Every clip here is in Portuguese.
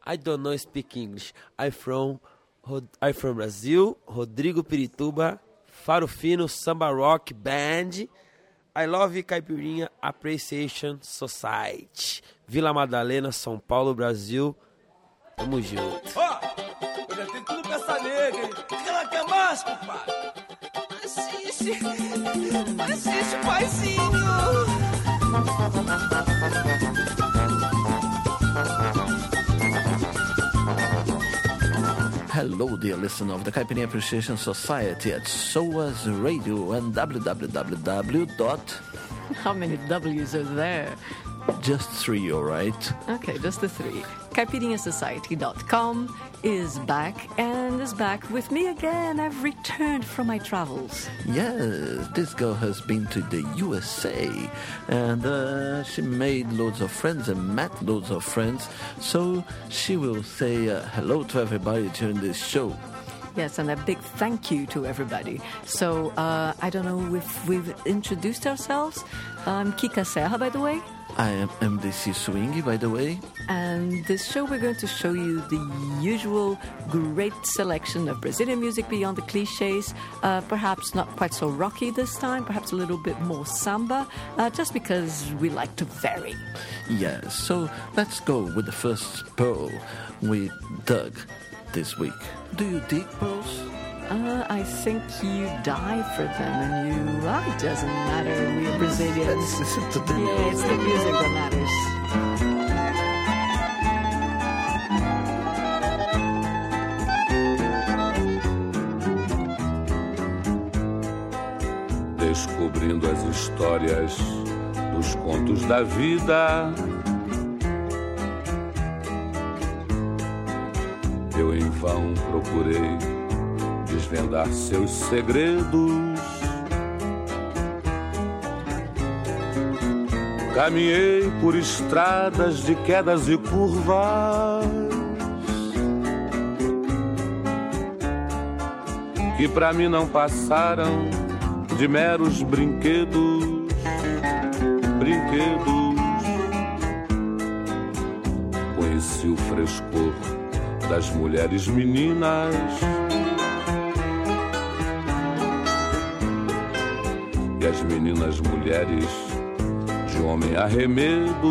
I don't know speak English. I from Brazil, Rodrigo Pirituba, Faro Fino, Samba Rock Band. I love Caipirinha Appreciation Society. Vila Madalena, São Paulo, Brasil. Tamo junto. Ó, eu já tenho tudo pra essa nega, hein? O que ela quer mais, compadre? Assiste, paizinho. Hello, dear listener of the Caipirinha Appreciation Society at SOAS Radio and www. How many W's are there? Just 3, all right? Okay, just the 3. CaipirinhaSociety.com is back and is back with me again. I've returned from my travels. Yes, this girl has been to the USA and she made loads of friends and met loads of friends. So she will say hello to everybody during this show. Yes, and a big thank you to everybody. So, I don't know if we've introduced ourselves. I'm Kika Serra, by the way. I am MDC Swingy, by the way. And this show, we're going to show you the usual great selection of Brazilian music beyond the cliches. Perhaps not quite so rocky this time, perhaps a little bit more samba, just because we like to vary. Yes, so let's go with the first pearl we dug this week. Do you dig pearls? I think you die for them, and it doesn't matter. We're Brazilians. Let's listen to the Yeah, it's the music that matters. Descobrindo as histórias dos contos da vida, eu em vão procurei desvendar seus segredos. Caminhei por estradas de quedas e curvas que pra mim não passaram de meros brinquedos. Conheci o frescor das mulheres meninas, e as meninas mulheres de homem arremedo.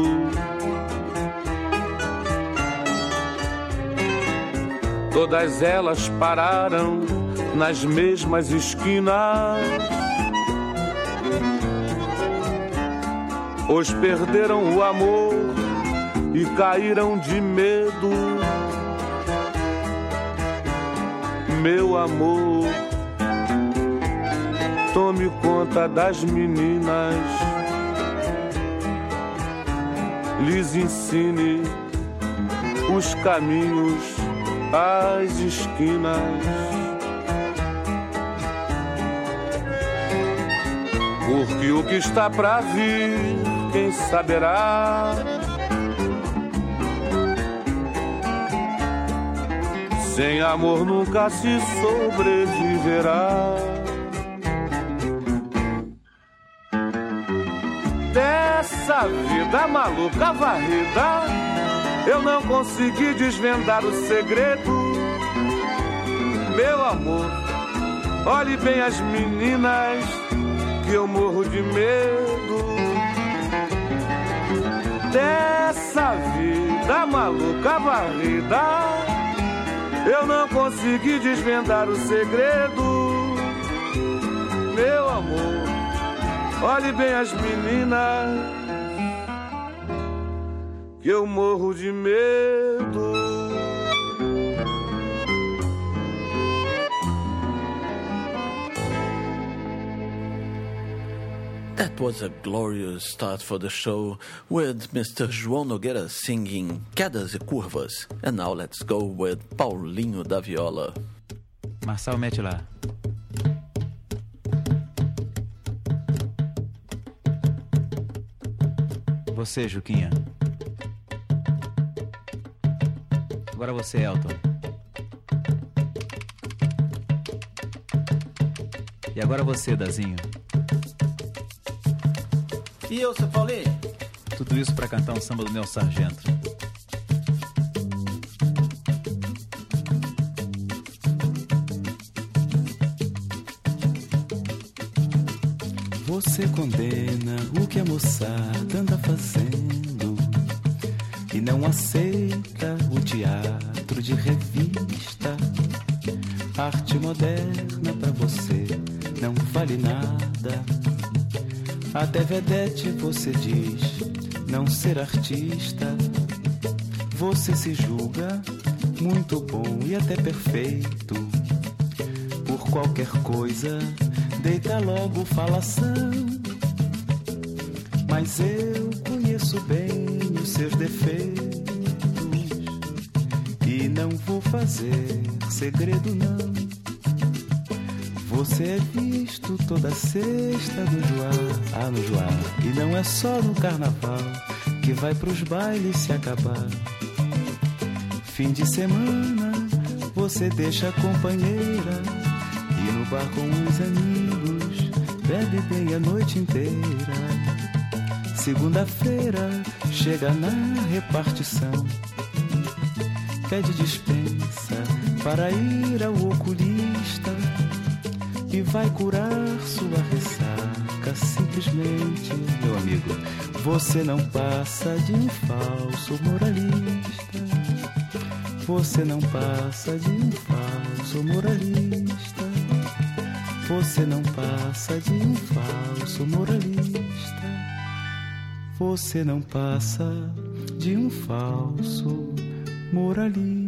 Todas elas pararam nas mesmas esquinas, pois perderam o amor e caíram de medo. Meu amor, tome conta das meninas, lhes ensine os caminhos, as esquinas. Porque o que está pra vir, quem saberá? Sem amor nunca se sobreviverá. Dessa vida maluca varrida, eu não consegui desvendar o segredo. Meu amor, olhe bem as meninas, que eu morro de medo. Dessa vida maluca varrida, eu não consegui desvendar o segredo. Meu amor, olhe bem as meninas, que eu morro de medo. That was a glorious start for the show with Mr. João Nogueira singing Quedas e Curvas. And now let's go with Paulinho da Viola. Marçal, mete lá. Você, Juquinha. Agora você, Elton. E agora você, Dazinho. E eu, seu Paulinho? Tudo isso pra cantar um samba do Nelson Sargento. Você condena o que a moçada anda fazendo e não aceita o teatro de revista. Arte moderna pra você não vale nada. Até vedete você diz não ser artista. Você se julga muito bom e até perfeito. Por qualquer coisa deita logo falação. Mas eu conheço bem os seus defeitos e não vou fazer segredo não. Você é visto toda sexta do Joá, no Joá. E não é só no carnaval que vai pros bailes se acabar. Fim de semana você deixa a companheira e no bar com os amigos bebe bem a noite inteira. Segunda-feira chega na repartição, pede dispensa para ir ao oculista e vai curar sua ressaca. Simplesmente, meu amigo, você não passa de um falso moralista. Você não passa de um falso moralista. Você não passa de um falso moralista. Você não passa de um falso moralista.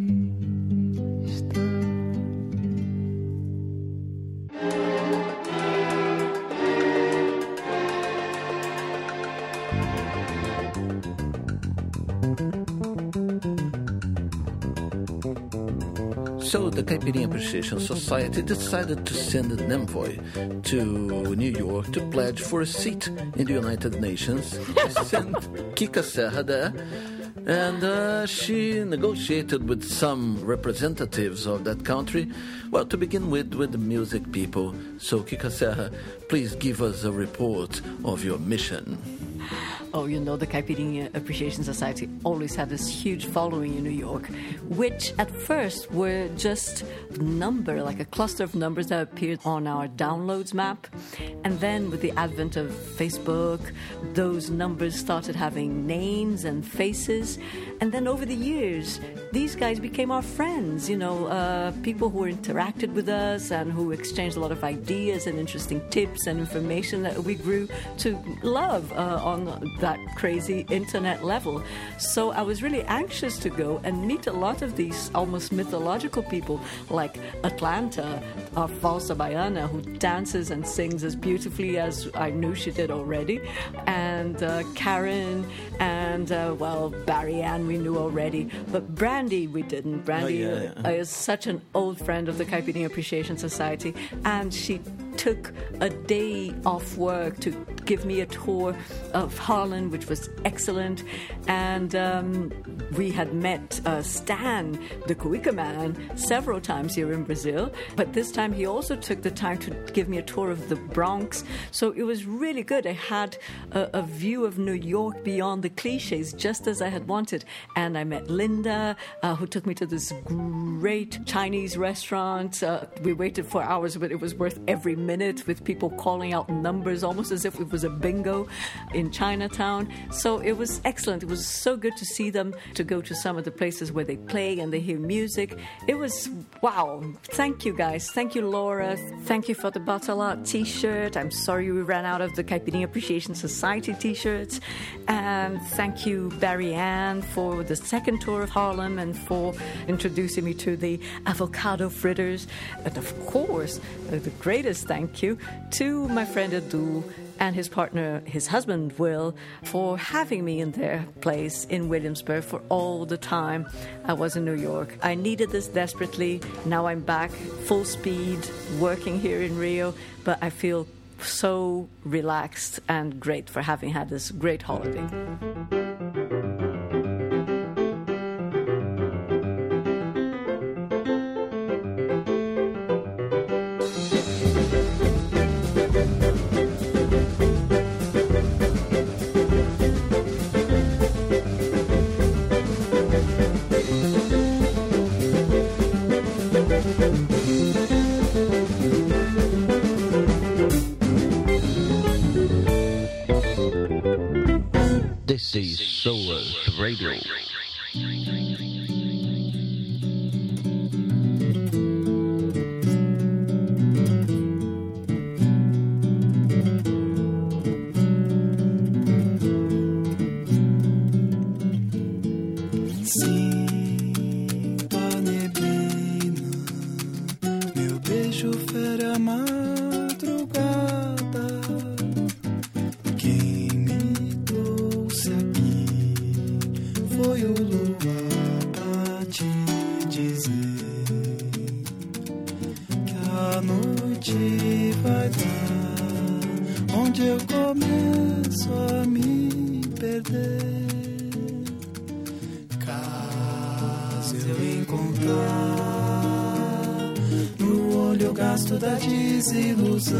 So the Caipirinha Appreciation Society decided to send an envoy to New York to pledge for a seat in the United Nations. They sent Kika Serra there, and she negotiated with some representatives of that country. Well, to begin with the music people. So Kika Serra, please give us a report of your mission. Oh, you know, the Caipirinha Appreciation Society always had this huge following in New York, which at first were just like a cluster of numbers that appeared on our downloads map. And then with the advent of Facebook, those numbers started having names and faces. And then over the years, these guys became our friends, you know, people who interacted with us and who exchanged a lot of ideas and interesting tips and information that we grew to love on that crazy internet level. So I was really anxious to go and meet a lot of these almost mythological people like Atlanta, our Valsa Baiana, who dances and sings as beautifully as I knew she did already, and Karen, and Barry Ann we knew already, but Brandy we didn't. Brandy is such an old friend of the Caipirinha Appreciation Society, and she took a day off work to give me a tour of Harlem, which was excellent. And we had met Stan, the Cuica Man, several times here in Brazil. But this time he also took the time to give me a tour of the Bronx. So it was really good. I had a view of New York beyond the cliches, just as I had wanted. And I met Linda, who took me to this great Chinese restaurant. We waited for hours, but it was worth every minute, with people calling out numbers almost as if it was a bingo in Chinatown. So it was excellent. It was so good to see them, to go to some of the places where they play and they hear music. It was, wow. Thank you, guys. Thank you, Laura. Thank you for the Bottle Art t-shirt. I'm sorry we ran out of the Caipirinha Appreciation Society t-shirts. And thank you, Barry Ann, for the second tour of Harlem and for introducing me to the avocado fritters. And of course, the greatest thank you to my friend Edu and his partner, his husband, Will, for having me in their place in Williamsburg for all the time I was in New York. I needed this desperately. Now I'm back, full speed, working here in Rio, but I feel so relaxed and great for having had this great holiday. Pessoas Radio. Sinto a neblina, meu beijo fere a madrugada. Quem me trouxe aqui foi o luar pra te dizer que a noite vai dar onde eu começo a me perder. Caso eu encontrar no olho o gasto da desilusão,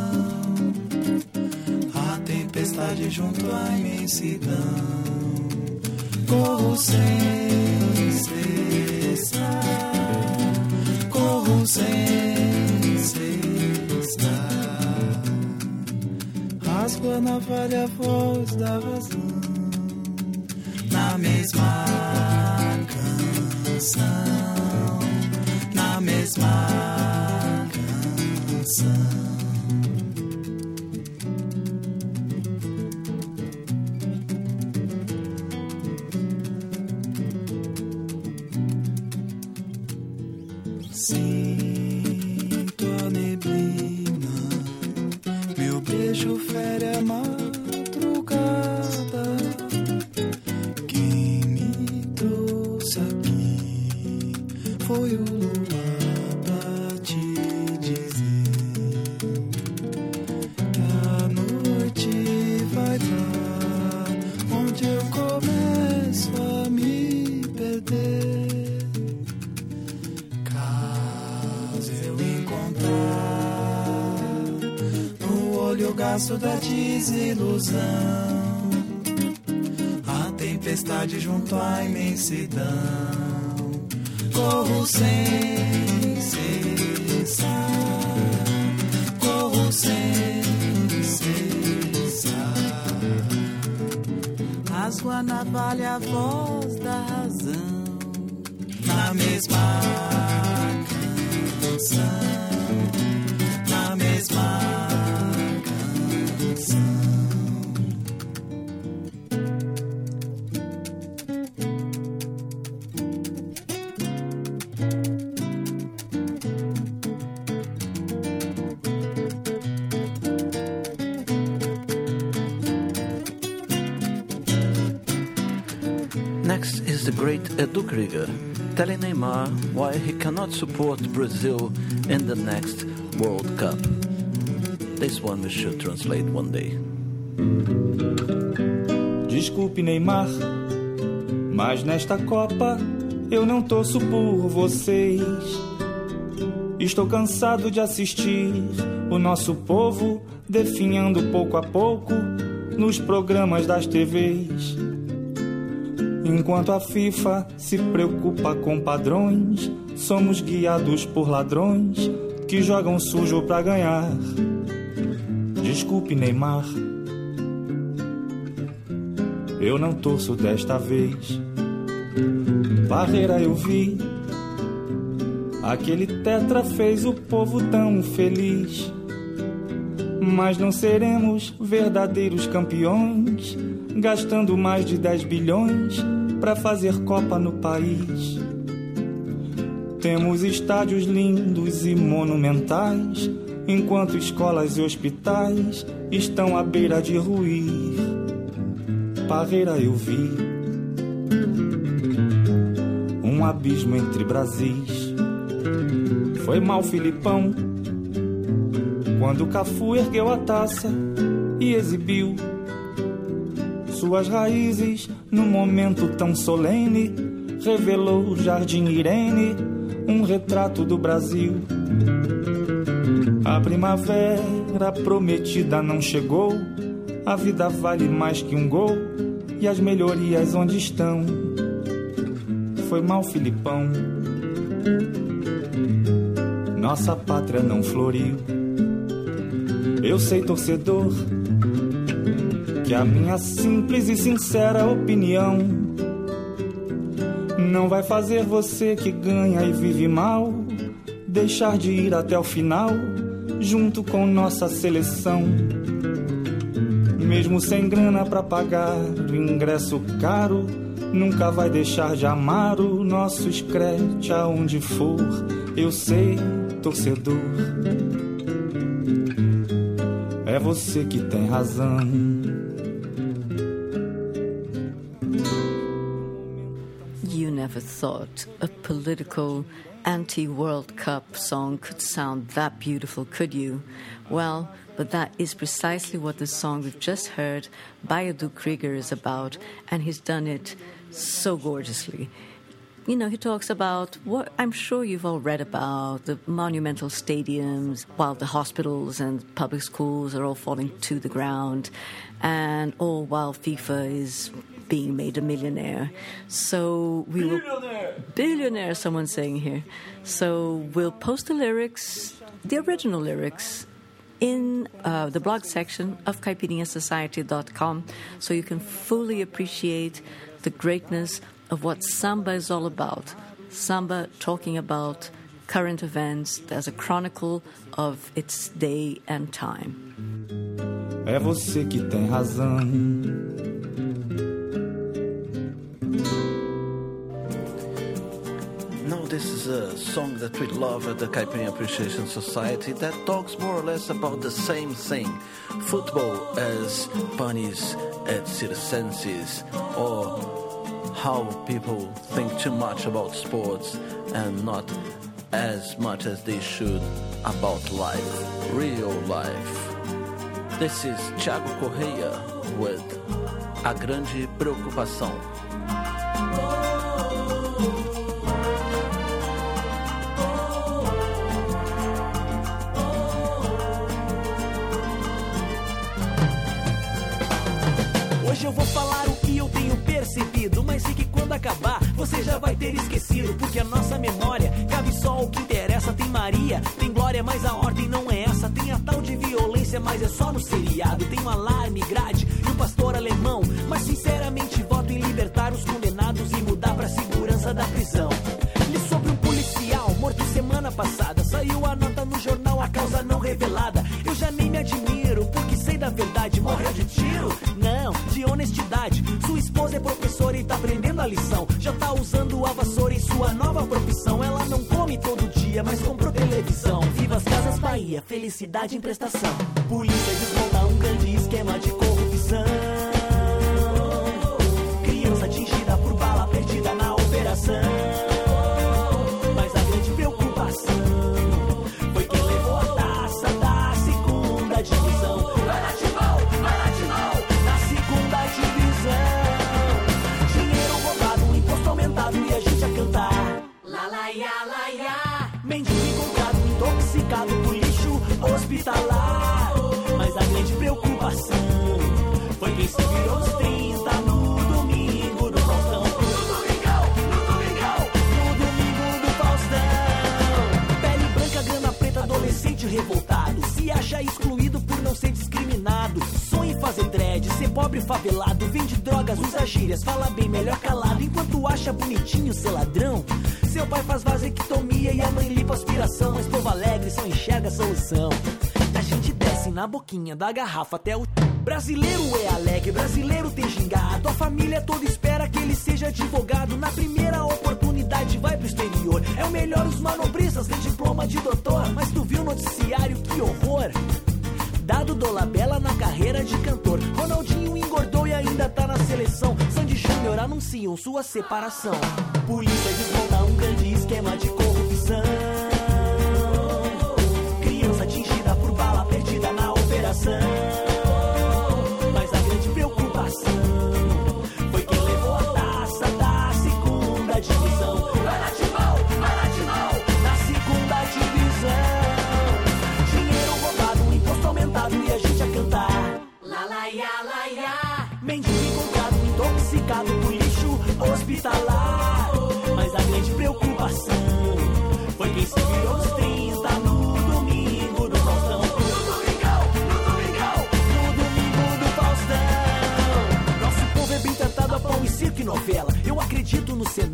a tempestade junto à imensidão, corro sem cessar, corro sem cessar, rasgo a navalha, a voz da razão, na mesma canção, na mesma canção. Sinto a neblina, meu beijo fere a madrugada. Quem me trouxe aqui foi o luar pra te dizer que a noite vai dar onde eu começo a me perder. Caso eu encontrar no olho o gasto da desilusão, a tempestade junto à imensidão, corro sem cessar, corro sem cessar, rasgo a navalha, a voz da razão, na mesma canção, na mesma canção. Next is the great Edu Krieger, telling Neymar why he cannot support Brazil in the next World Cup. This one we should translate one day. Desculpe, Neymar, mas nesta Copa eu não torço por vocês. Estou cansado de assistir o nosso povo definhando pouco a pouco nos programas das TVs. Enquanto a FIFA se preocupa com padrões, somos guiados por ladrões que jogam sujo pra ganhar. Desculpe, Neymar, eu não torço desta vez. Barreira eu vi, aquele tetra fez o povo tão feliz. Mas não seremos verdadeiros campeões gastando mais de 10 bilhões pra fazer Copa no país. Temos estádios lindos e monumentais, enquanto escolas e hospitais estão à beira de ruir. Parreira eu vi um abismo entre Brasis. Foi mal, Filipão, quando o Cafu ergueu a taça e exibiu suas raízes num momento tão solene. Revelou o Jardim Irene, um retrato do Brasil. A primavera prometida não chegou, a vida vale mais que um gol, e as melhorias onde estão? Foi mal, Filipão, nossa pátria não floriu. Eu sei, torcedor, que a minha simples e sincera opinião não vai fazer você que ganha e vive mal deixar de ir até o final junto com nossa seleção. Mesmo sem grana pra pagar o ingresso caro, nunca vai deixar de amar o nosso scratch aonde for. Eu sei, torcedor, é você que tem razão. You never thought a political anti-World Cup song could sound that beautiful, could you? Well, but that is precisely what the song we've just heard by Edu Krieger is about, and he's done it so gorgeously. You know, he talks about what I'm sure you've all read about, the monumental stadiums, while the hospitals and public schools are all falling to the ground, and all while FIFA is being made a millionaire. So we will... Billionaire, someone's saying here. So we'll post the lyrics, the original lyrics, in the blog section of caipirinhasociety.com so you can fully appreciate the greatness of what samba is all about. Samba talking about current events as a chronicle of its day and time. É você que tem razão. Now this is a song that we love at the Caipirinha Appreciation Society that talks more or less about the same thing. Football as bunnies at circenses, or how people think too much about sports and not as much as they should about life, real life. This is Thiago Correia with A Grande Preocupação. Hoje eu vou falar o que eu tenho percebido, mas sei que quando acabar você já vai ter esquecido, porque a nossa memória cabe só o que interessa. Tem Maria, tem Glória, mas a ordem não é essa. Tem a tal de violência, mas é só no seriado. Tem um alarme, grade e o pastor alemão, mas sinceramente voto em libertar os condenados e mudar pra segurança da prisão. Li sobre um policial morto semana passada, saiu a nota no jornal, a causa não revelada. Eu já nem me admiro, porque sei da verdade. Morreu de tiro? Não, de honestidade. Sua esposa é professora e tá aprendendo a lição. Já tá usando a vassoura em sua nova profissão. Ela não come todo dia, mas comprou televisão. Viva as Casas Bahia, felicidade em prestação. Polícia desmonta um grande esquema de corrupção. Criança atingida por bala perdida na operação. Mas a grande preocupação foi quem levou a taça da segunda divisão. Vai na Timão, na segunda divisão. Dinheiro roubado, imposto aumentado e a gente a cantar. Lá, lá, ia, lá, ia. Mendigo encontrado, intoxicado por lixo hospitalar. Mas a grande preocupação foi quem se virou os 30 no domingo do Faustão. No domingo do Faustão. Pele branca, grana preta, adolescente revoltado. Se acha excluído por não ser discriminado. Sonha em fazer dread, ser pobre favelado. Vende drogas, usa gírias, fala bem, melhor calado. Enquanto acha bonitinho ser ladrão. Seu pai faz vasectomia e a mãe limpa aspiração. Mas povo alegre só enxerga a solução. A gente desce na boquinha da garrafa até o... Brasileiro é alegre, brasileiro tem gingado. A família toda espera que ele seja advogado. Na primeira oportunidade vai pro exterior. É o melhor, os manobristas têm diploma de doutor. Mas tu viu o noticiário, que horror. Dado Dolabella na carreira de cantor. Ronaldinho engordou e ainda tá na seleção. Sandy Júnior anunciam sua separação. Polícia desmonta um grande esquema de corrupção. Criança atingida por bala perdida na operação. Mas a grande preocupação foi quem levou a taça da segunda divisão. Vai na Timão, na segunda divisão. Dinheiro roubado, imposto aumentado e a gente a cantar. Lá, lá, ia, lá, ia. Mendigo encontrado, intoxicado por lixo hospitalar. Mas a grande preocupação foi quem se virou os 30 no domingo do Faustão. No domingo do Faustão.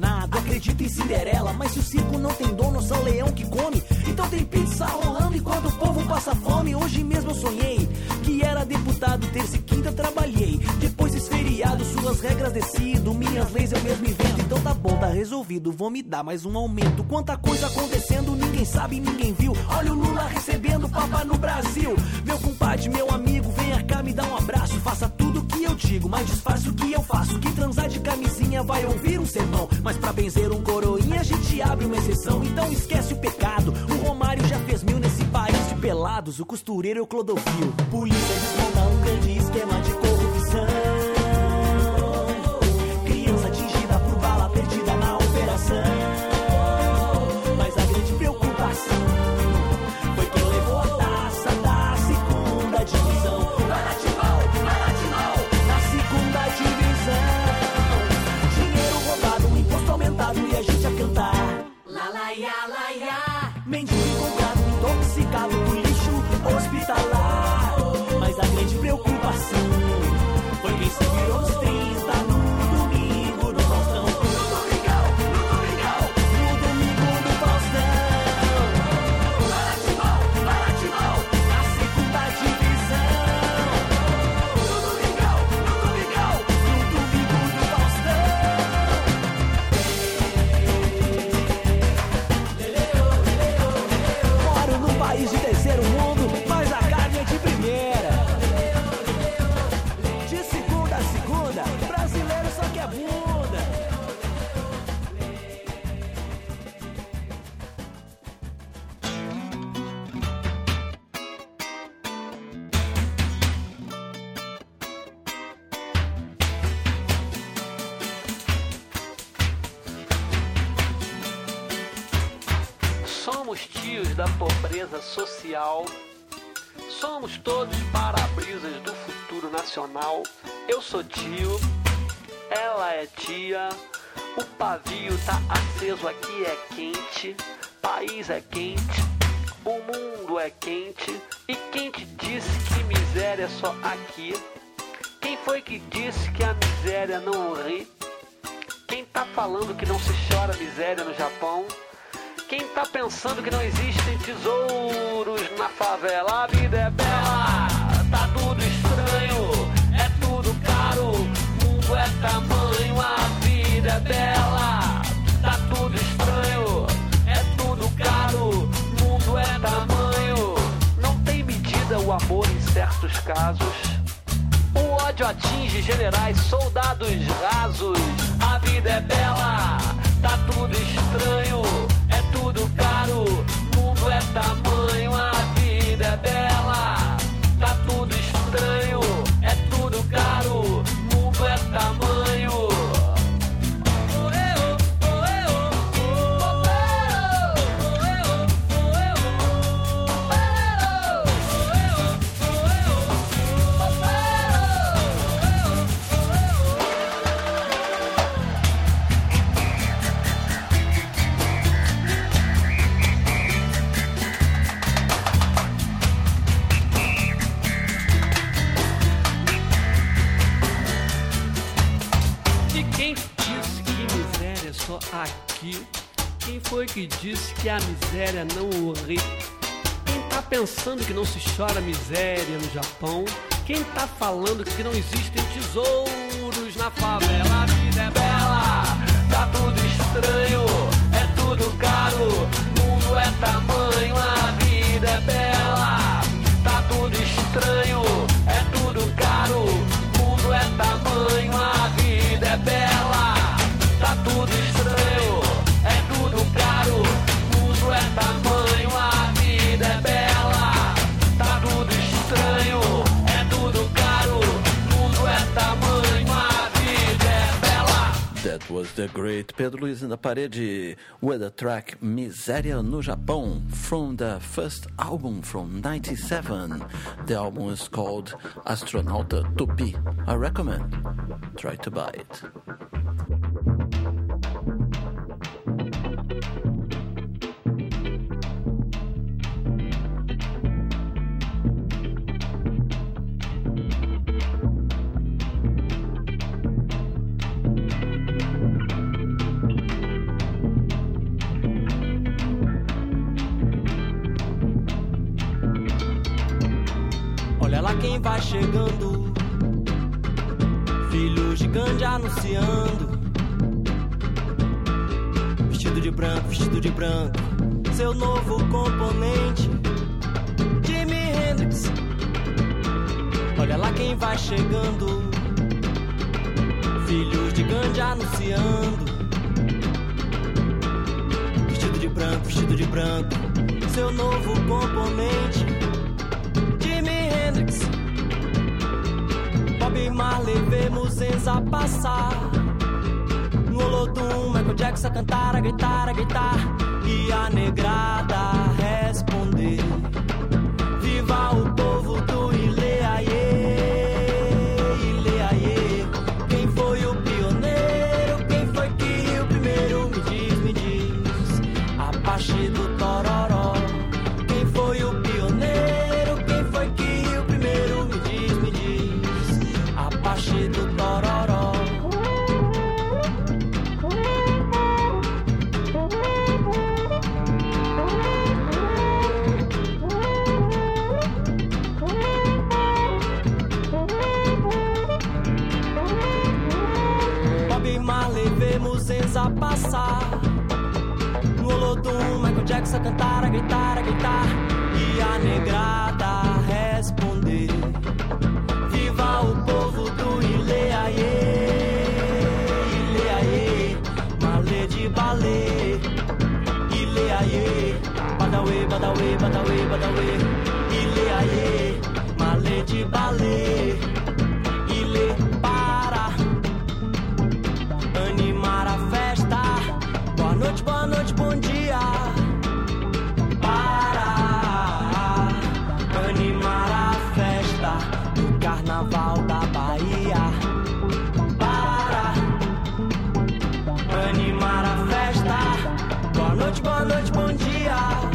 apaixonado, acredito em Cinderela, mas se o circo não tem dono, só o leão que come. Então tem pizza rolando enquanto o povo passa fome. Hoje mesmo eu sonhei que era deputado, terça e quinta trabalhei. Depois desse feriado, suas regras decido, minhas leis eu mesmo invento. Então tá bom, tá resolvido, vou me dar mais um aumento. Quanta coisa acontecendo, ninguém sabe, ninguém viu. Olha o Lula recebendo papa no Brasil. Meu compadre, meu amigo, venha cá me dar um abraço. Faça tudo o que eu digo, mas disfarce o que eu faço. Quem transar de camisinha vai ouvir um sermão, mas pra benzer um coroinha a gente abre uma exceção. Então esquece o pecado, o Romário já fez 1000 nesse país de pelados. O costureiro é o Clodovil. Polícia desmonta um grande esquema de corrupção. Criança atingida por bala perdida na operação. Mas a grande preocupação foi quem levou a taça da segunda divisão. Vai lá de mão, na segunda divisão. Dinheiro roubado, um imposto aumentado e a gente a cantar. Lá, mendigo encontrado, intoxicado por lixo hospitalar. Mas a grande preocupação foi quem se virou os 30 no domingo do Faustão. No domingão, no domingo do Faustão. Vai lá de mão, na segunda divisão. No domingão, no domingo do Faustão. Moro num país de terceiro mundo, mas a carne é de primeira. De segunda a segunda, brasileiro só quer bunda. Somos tios da pobreza social. Somos todos para-brisas do futuro nacional. Eu sou tio, ela é tia. O pavio tá aceso, aqui é quente. País é quente, o mundo é quente. E quem te disse que miséria é só aqui? Quem foi que disse que a miséria não ri? Quem tá falando que não se chora miséria no Japão? Quem tá pensando que não existem tesouros na favela? A vida é bela, tá tudo estranho, é tudo caro, o mundo é tamanho. A vida é bela, tá tudo estranho, é tudo caro, o mundo é tamanho. Não tem medida o amor em certos casos. O ódio atinge generais, soldados rasos. A vida é bela, tá tudo estranho, é tudo caro, o mundo é tamanho. A vida é bela, tá tudo estranho, é tudo caro, o mundo é tamanho. Aqui, quem foi que disse que a miséria não ri? Quem tá pensando que não se chora miséria no Japão? Quem tá falando que não existem tesouros na favela? A vida é bela, tá tudo estranho, é tudo caro, o mundo é tamanho. A vida é bela, tá tudo estranho, é tudo caro, o mundo é tamanho. A vida é bela, tá tudo estranho, é tudo caro, o mundo é tamanho. A vida é bela, tá tudo estranho, é tudo caro, o mundo é tamanho. A vida é bela. That was the great Pedro Luiz na Parede with the track Miséria no Japão from the first album from 97. The album is called Astronauta Tupi. I recommend. Try to buy it. quem vai chegando, filho gigante anunciando. Vestido de branco, seu novo componente, Jimi Hendrix. Olha lá quem vai chegando, filho gigante anunciando. Vestido de branco, seu novo componente, Jimi Hendrix. Bob Marley vemos Enza passar, no Olodum, Michael Jackson cantar, a gritar, e a negrada responder: viva o povo do Ile Aie. Quem foi o pioneiro? Quem foi que riu primeiro? Me diz, Apache do Tororó. Quem foi o pioneiro? Quem foi que riu primeiro? Me diz, Apache do Tororó. Vemos Enza passar, no Olodum, Michael Jackson cantar, a gritar, e a negrada responder: viva o povo do Ile Aie, Malê de balê, Ile Aie, Badauê, Ile Aie, Malê de balê, Ile para animar a festa. Boa noite, bom dia. Para animar a festa do Carnaval da Bahia. Para animar a festa. Boa noite, bom dia.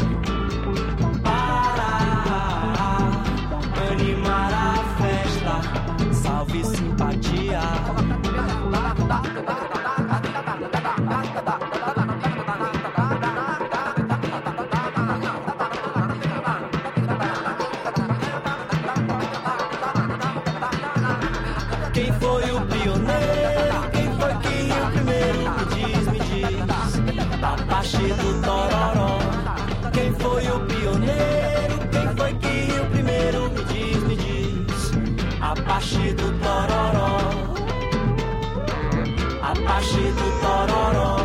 Para animar a festa. Salve simpatia. Quem foi o pioneiro? Quem foi que riu primeiro? Me diz, Apache do Tororó. Quem foi o pioneiro? Quem foi que riu primeiro? Me diz, Apache do Tororó. Apache do Tororó.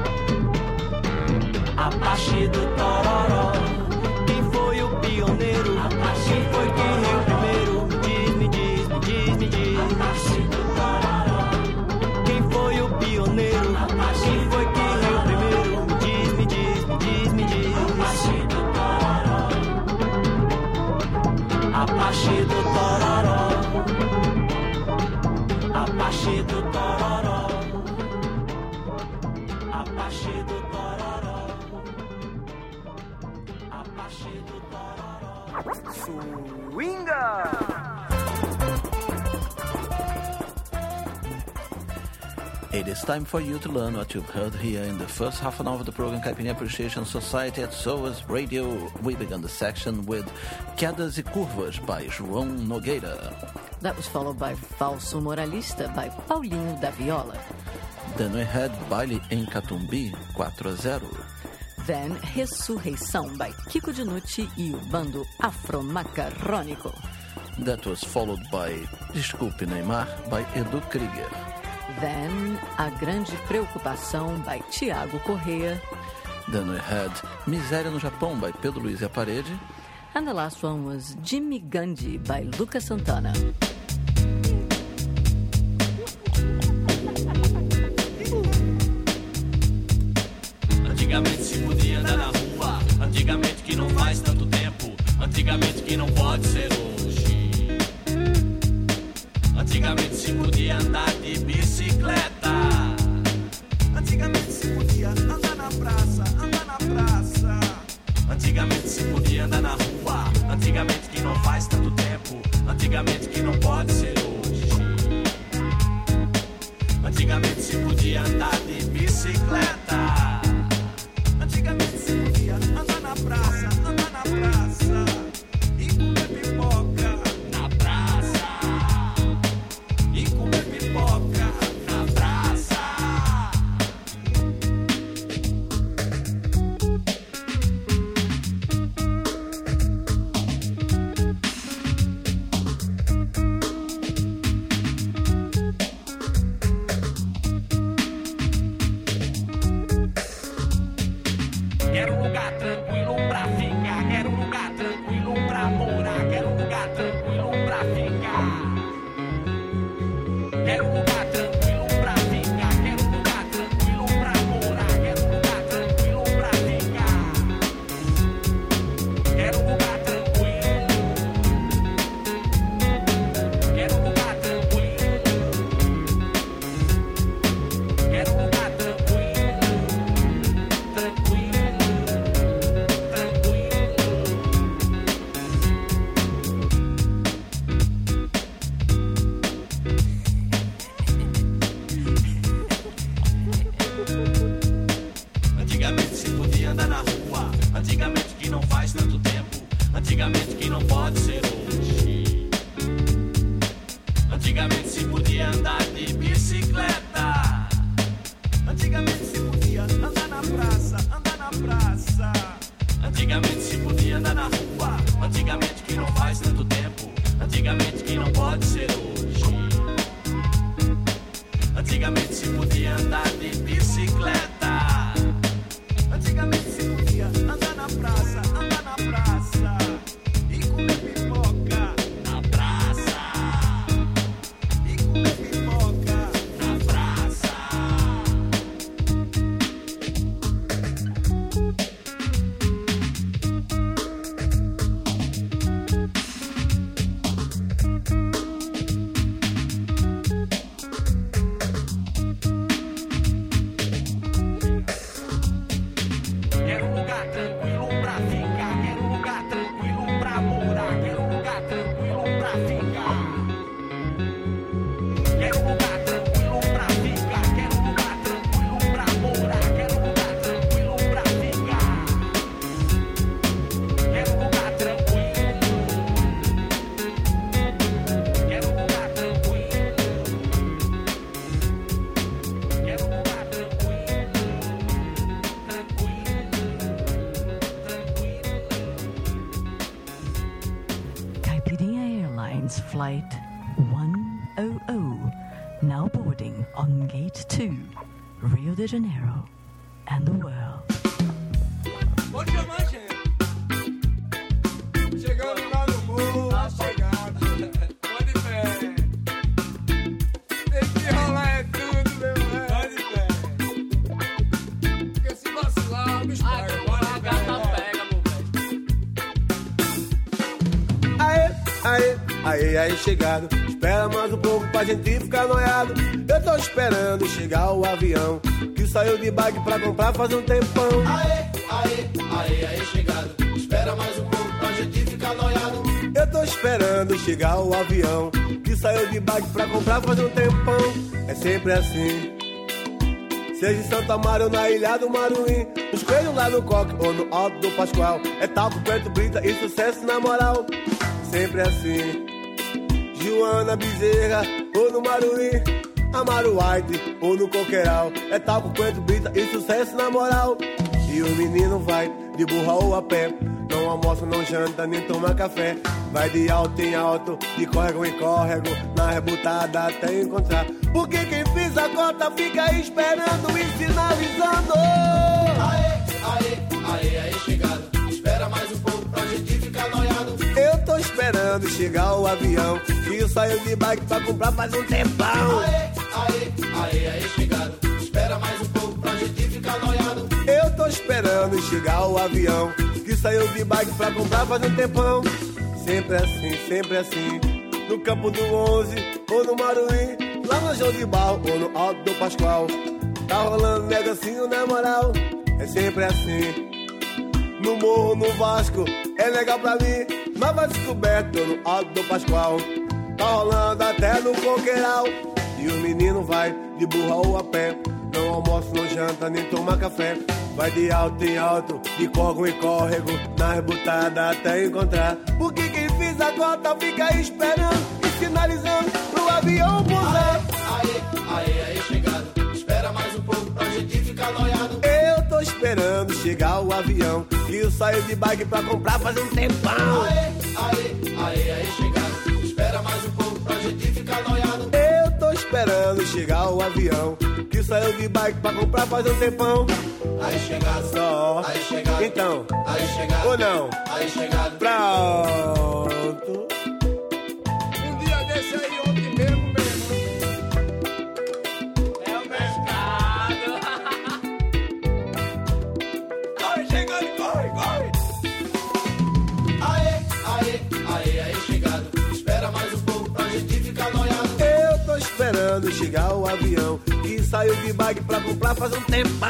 Apache do Tororó. Quem foi o pioneiro? Quem foi que riu primeiro? Me diz, Apache do Tororó. Quem foi o pioneiro? Quem foi que riu primeiro? Me diz, Apache do Tororó. Apache do Tororó. Apache do Tororó. Apache do Tororó. Apache do Tororó. Swinga! It is time for you to learn what you've heard here in the first half an hour of the program Caipirinha Appreciation Society at SOAS Radio. We began the section with Quedas e Curvas by João Nogueira. That was followed by Falso Moralista by Paulinho da Viola. Then we had Baile em Catumbi 4-0. Then Ressurreição by Kiko Dinucci e o bando Afromacarrônico. That was followed by Desculpe Neymar by Edu Krieger. Then A Grande Preocupação by Tiago Corrêa. Then we had Miséria no Japão by Pedro Luiz e a Parede. And the last one was Jimmy Gandhi by Lucas Santana. Antigamente se podia andar na rua, antigamente que não faz tanto tempo, antigamente que não pode ser hoje. Antigamente se podia andar de bicicleta, antigamente se podia andar na praça, antigamente se podia andar na rua, antigamente que não faz tanto tempo, antigamente que não pode ser hoje. Antigamente se podia andar de bicicleta, antigamente se podia andar na praça e comer pipoca na praça. Quero um lugar tranquilo pra ficar. Quero um lugar tranquilo pra morar. Quero um lugar tranquilo pra ficar. Quero um lugar tranquilo pra ficar. Quero um lugar tranquilo pra morar. Quero um lugar tranquilo pra ficar. Quero um lugar tranquilo. Quero um lugar tranquilo. Quero um lugar tranquilo. Tranquilo. Antigamente se podia andar na rua. Antigamente que não faz tanto tempo. Antigamente que não pode ser hoje. Antigamente se podia andar de bicicleta. Antigamente se podia andar na praça. Andar na praça. Antigamente se podia andar na rua. Antigamente que não faz tanto tempo. Antigamente que não pode ser hoje. Antigamente se podia andar de bicicleta. Antigamente se podia andar na praça. Andar na praça. E comer pipoca na praça. E comer pipoca na praça. Quero um lugar tranquilo pra ficar. Quero um lugar tranquilo pra morar. Quero um lugar tranquilo pra ficar. Quero um lugar tranquilo pra ficar. Quero um lugar tranquilo pra morar. Quero um lugar tranquilo pra ficar. Quero um lugar tranquilo. Quero um lugar tranquilo. Quero um lugar tranquilo. Caipirinha Airlines Flight 100, now boarding on Gate 2, Rio de Janeiro and the world. Pode chamar, gente. Chegando lá no morro, tá chegado. Pode fé. Tem que rolar é tudo, meu velho. Pode fé. Porque se vacilar, o bicho pega. Pode fé. Aê, aê, aê, aí chegado. Espera mais um pouco pra gente ficar noiado. Eu tô esperando chegar o avião que saiu de bag pra comprar faz um tempão. Aê, aê, aê, aí chegado. Espera mais um pouco pra gente ficar noiado. Eu tô esperando chegar o avião que saiu de bag pra comprar faz um tempão. É sempre assim. Seja em Santa Maria ou na Ilha do Maruim, nos coelhos lá no Coque ou no Alto do Pascoal. É talco, preto, brita e sucesso na moral. Sempre assim. Joana Bezerra ou no Maruim, Amaro White ou no Coqueiral. É talco, preto, brita e sucesso na moral. E o menino vai de burra ou a pé. Não almoça, não janta, nem toma café. Vai de alto em alto, de córrego em córrego, na rebutada até encontrar. Porque quem fez a cota fica esperando e sinalizando. Aê, aê, aê, aê, chegado. Espera mais um pouco pra gente ficar noiado. Eu tô esperando chegar o avião que saiu de bike pra comprar faz um tempão. Aê, aê, aê, aê, chegado. Espera mais um pouco pra gente ficar noiado. Eu tô esperando chegar o avião que saiu de bike pra comprar faz um tempão. Sempre assim, sempre assim. No campo do 11 ou no Maruim, lá no João de Barro ou no Alto do Pascoal. Tá rolando negocinho na moral. É sempre assim. No Morro, no Vasco, é legal pra mim. Nova Descoberta ou no Alto do Pascoal. Tá rolando até no Coqueiral. E o menino vai de burra ou a pé. Não almoça, não janta, nem toma café. Vai de alto em alto, de córrego em córrego, na rebutada até encontrar. Porque quem fez a cota fica esperando e sinalizando pro avião pousar. Aê, aê, aê, chegado. Espera mais um pouco pra gente ficar noiado. Eu tô esperando chegar o avião que eu saio de bike pra comprar faz um tempão. Aê, aê, aê, aê, chegado. Espera mais um pouco pra gente ficar noiado. Eu tô esperando esperando chegar o avião que saiu de bike pra comprar faz um tempão. Aí chegado, Só. aí chegado, Então, aí chegado, ou não? aí chegado. Pronto. Um dia desse aí, ontem mesmo, mesmo. É o mercado. Corre, chegando, corre, corre. Aí chegado. Espera mais um pouco pra gente ficar noiado. Eu tô esperando chegar o avião que saiu de bike pra comprar faz um tempão.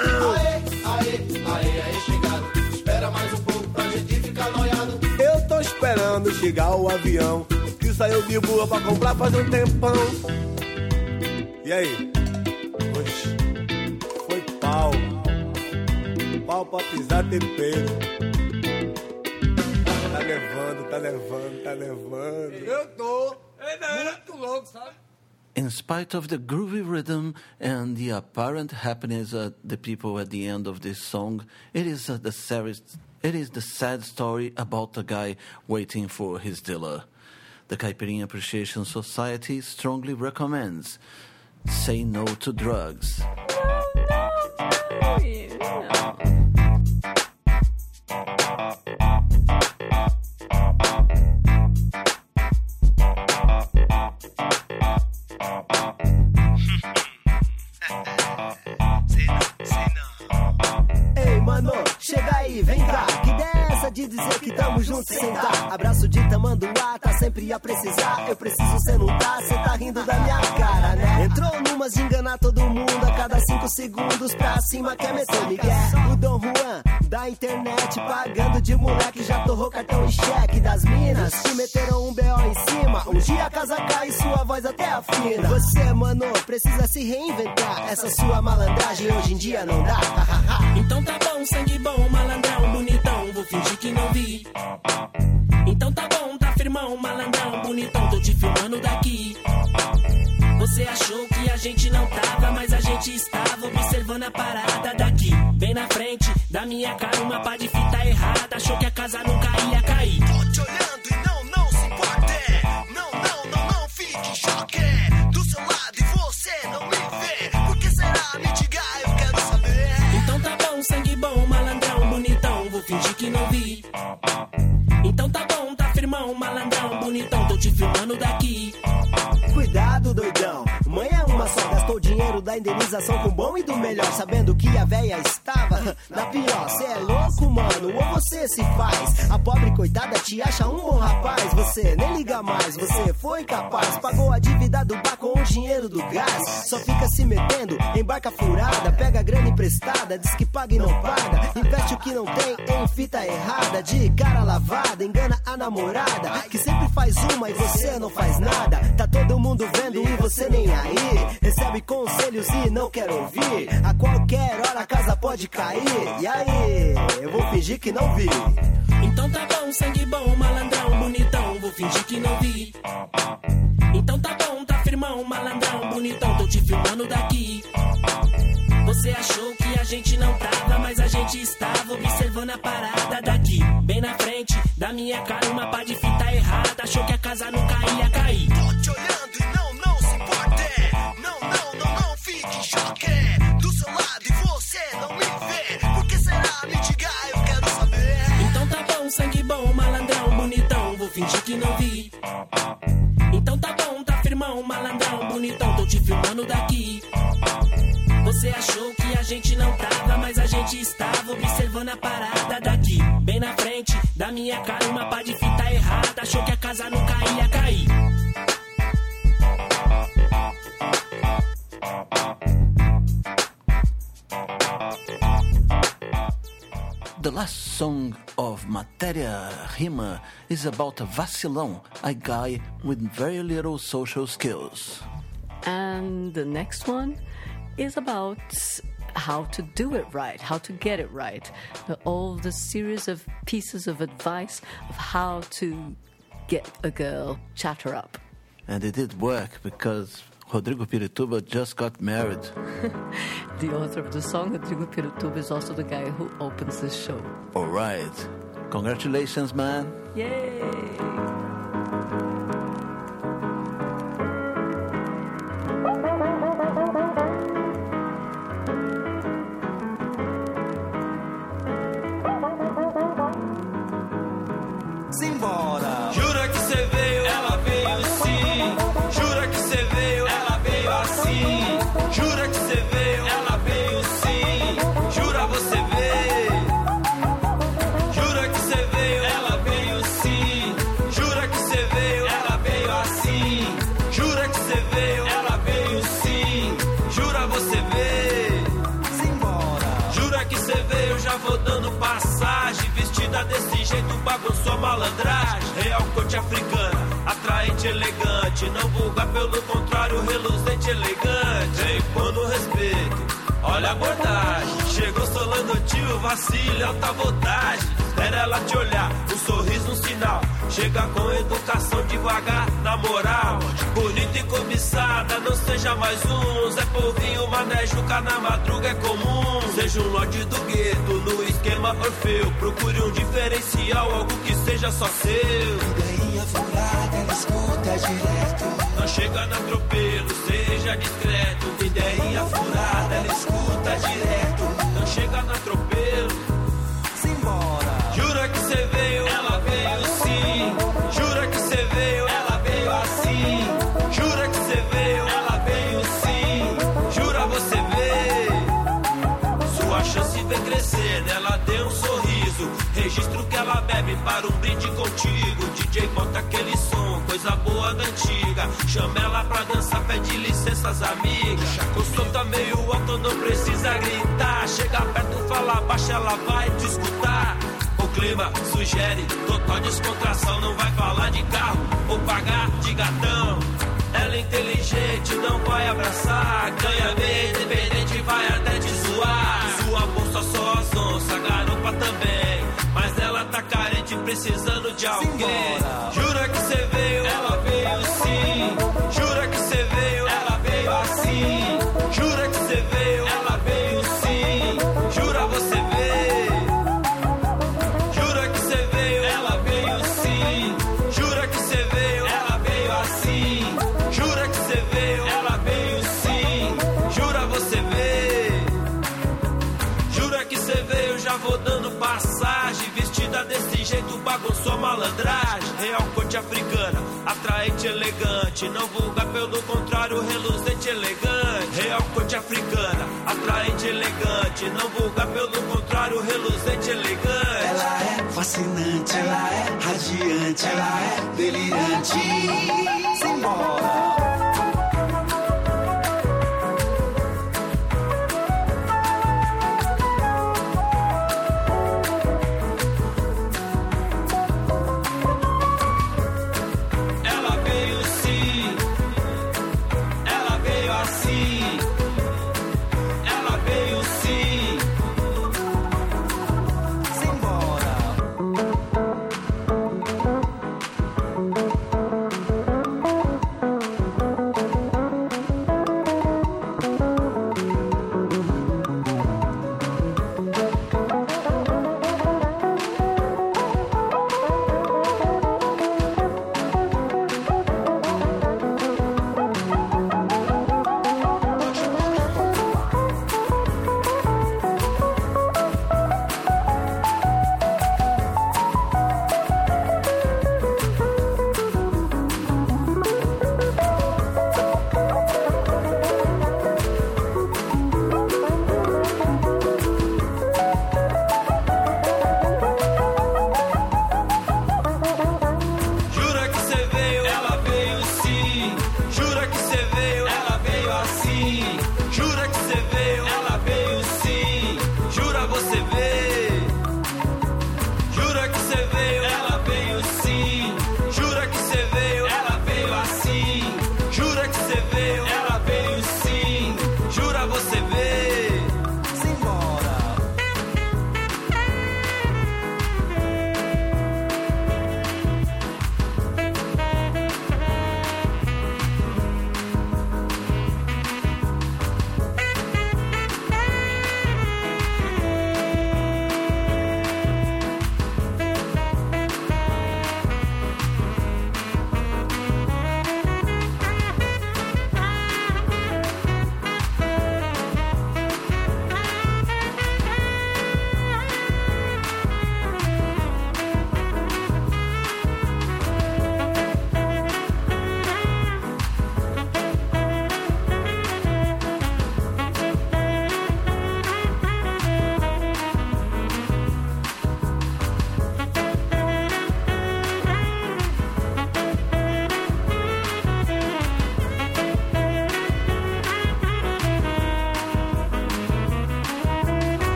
Aí chegado. Espera mais um pouco pra gente ficar noiado. Eu tô esperando chegar o avião que saiu de boa pra comprar faz um tempão. E aí? Oxi, foi pau. Pau pra pisar tempero. Tá nevando, tá nevando, tá nevando. Eu tô muito louco, sabe? In spite of the groovy rhythm and the apparent happiness of the people at the end of this song, it is the sad story about a guy waiting for his dealer. The Caipirinha Appreciation Society strongly recommends say no to drugs. Ei, mano, chega aí, vem cá. Que ideia é essa de dizer que tamo juntos e sentar? Abraço de tamanduá, tá sempre a precisar. Eu preciso, cê não tá, cê tá rindo da minha cara, né? Entrou numas de enganar todo mundo a cada 5 segundos pra cima quer meter Miguel. O Dom Juan da internet pagando de moleque, já torrou cartão e cheque das minas. Te meteram um B.O. em cima, um dia a casa cai e sua voz até afina. Você, mano, precisa se reinventar. Essa sua malandragem hoje em dia não dá. Então tá bom, sangue bom, malandrão, bonitão, vou fingir que não vi. Então tá bom, tá firmão, malandrão, bonitão, tô te filmando daqui. Você achou que a gente não tava, mas a gente estava observando a parada daqui. Bem na frente da minha cara, uma pá de fita errada, achou que a casa nunca ia cair. Tô te olhando e não se importe. Não fique em choque. Do seu lado e você não me vê. Por que será? Me diga, eu quero saber. Então tá bom, sangue bom, malandrão, bonitão, vou fingir que não vi. Então tá bom, tá firmão, malandrão, bonitão, tô te filmando daqui. Cuidado, doidão. Mãe é uma só, gastou dinheiro da indenização com o bom e do melhor, sabendo que a véia estava na pior. Cê é louco, mano, ou você se faz? A pobre coitada te acha um bom rapaz. Você nem liga mais, você foi capaz. Pagou a dívida do bar com o dinheiro do gás. Só fica se metendo em barca furada. Pega a grana emprestada, diz que paga e não paga. Investe o que não tem em fita errada. De cara lavada, engana a namorada, que sempre faz uma e você não faz nada. Tá todo mundo vendo e você nem aí. Recebe conselhos e não quer ouvir. A qualquer hora a casa pode cair. E aí, eu vou fingir que não vi. Então tá bom, sangue bom, malandrão, bonitão, vou fingir que não vi. Então tá bom, tá firmão, malandrão, bonitão, tô te filmando daqui. Você achou que a gente não tava, mas a gente estava observando a parada daqui. Bem na frente da minha cara, uma pá de fita errada, achou que a casa nunca ia cair. Tô te olhando e não se importe. Não fique em choque. Do seu lado e você não me vê. Por que será? Me diga, eu quero saber. Então tá bom, sangue bom, malandrão, bonitão, vou fingir que não vi. Então tá bom, tá firmão, malandrão, bonitão, tô te filmando daqui. Você achou que a gente não tava, mas a gente estava observando a parada daqui. Bem na frente da minha cara, uma pá de fita errada, achou que a casa nunca ia cair. The last song of Matéria Rima is about a vacilão, a guy with very little social skills. And the next one is about how to do it right, how to get it right. All the series of pieces of advice of how to get a girl, chat her up. And it did work because Rodrigo Pirituba just got married. The author of the song, Rodrigo Pirituba, is also the guy who opens this show. All right. Congratulations, man. Yay! veio, já vou dando passagem. Vestida desse jeito, bagunçou a malandragem. Real corte africana, atraente, elegante. Não vulgar, pelo contrário, reluzente, elegante. Vem pondo respeito, olha a abordagem. Chegou solando tio, vacila, alta voltagem. Espera ela te olhar, um sorriso, um sinal. Chega com educação devagar, na moral. Bonita e cobiçada, não seja mais um. Zé Polvinho, Mané, Juca na madruga é comum. Seja um lote do gueto, no esquema Orfeu. Procure um diferencial, algo que seja só seu. Ideinha furada, ela escuta direto. Não chega no atropelo, seja discreto. Ideinha furada, ela escuta direto. Não chega no atropelo. Simbora. Jura que cê veio, ela veio sim. Jura que cê veio, ela veio assim. Jura que cê veio, ela veio sim. Jura você veio. Sua chance vem crescer, nela deu um sorriso. Registro que ela bebe para um brinde contigo. DJ bota aquele som, coisa boa da antiga. Chama ela pra dançar, pede licença às amigas. O som tá meio alto, não precisa gritar. Chega perto, fala baixo, ela vai te escutar. O clima sugere total descontração. Não vai falar de carro ou pagar de gatão. Ela é inteligente, não vai abraçar. Ganha bem, independente, vai até te zoar. Sua bolsa só as onças, garupa também. Mas ela tá carente, precisando de alguém. Simbora. Jura que cê veio, ela veio sim. Jura que cê veio, ela veio assim. Jura que cê veio, ela veio sim. Jura você veio. Jura que cê veio, ela veio sim. Jura que cê veio, ela veio assim. Jura que cê veio, ela veio sim. Jura você veio. Jura que cê veio, já vou dando passagem. Vestida desse jeito, bagunçou a malandragem. Real corte africana, atraente, elegante. Não vulgar, pelo contrário, reluzente, elegante. Real corte africana, atraente, elegante. Não vulgar, pelo contrário, reluzente, elegante. Ela é fascinante, ela é radiante, ela é delirante. Simbora. Ela veio sim. Ela veio assim. Ela veio sim.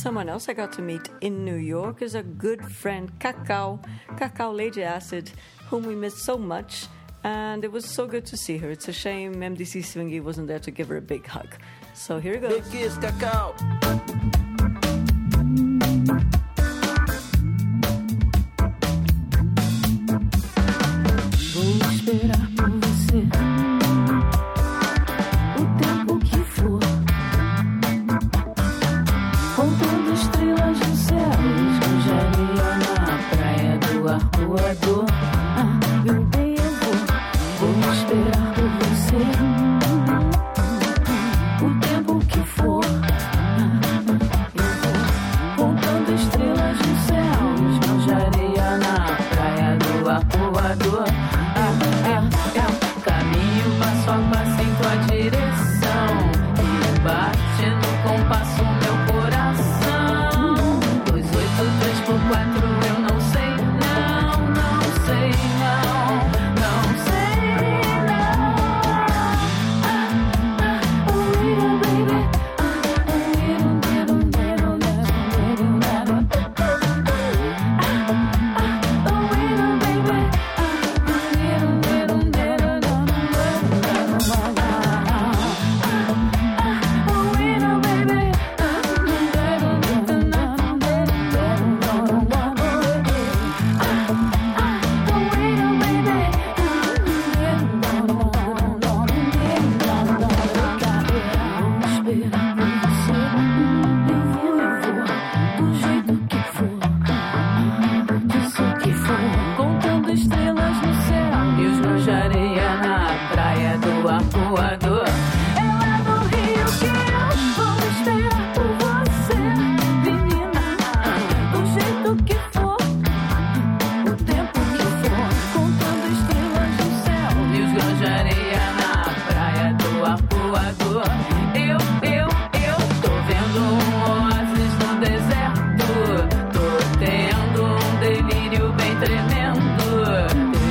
someone else I got to meet in New York is a good friend, Cacau Lady Acid, whom we missed so much. And it was so good to see her. It's a shame MDC Swingy wasn't there to give her a big hug. So here we go. Big kiss, Cacau. Vou esperar por você o tempo que for, contando estrelas no céu, de areia na praia do arcoador. Meu bem, eu vou esperar por você o tempo que for. Eu vou contando estrelas no céu, de areia na praia do arcoador. Caminho passo a passo em tua direção e bate no compasso meu coração. 283/4 eu não sei, não sei, não sei, não. tremendo.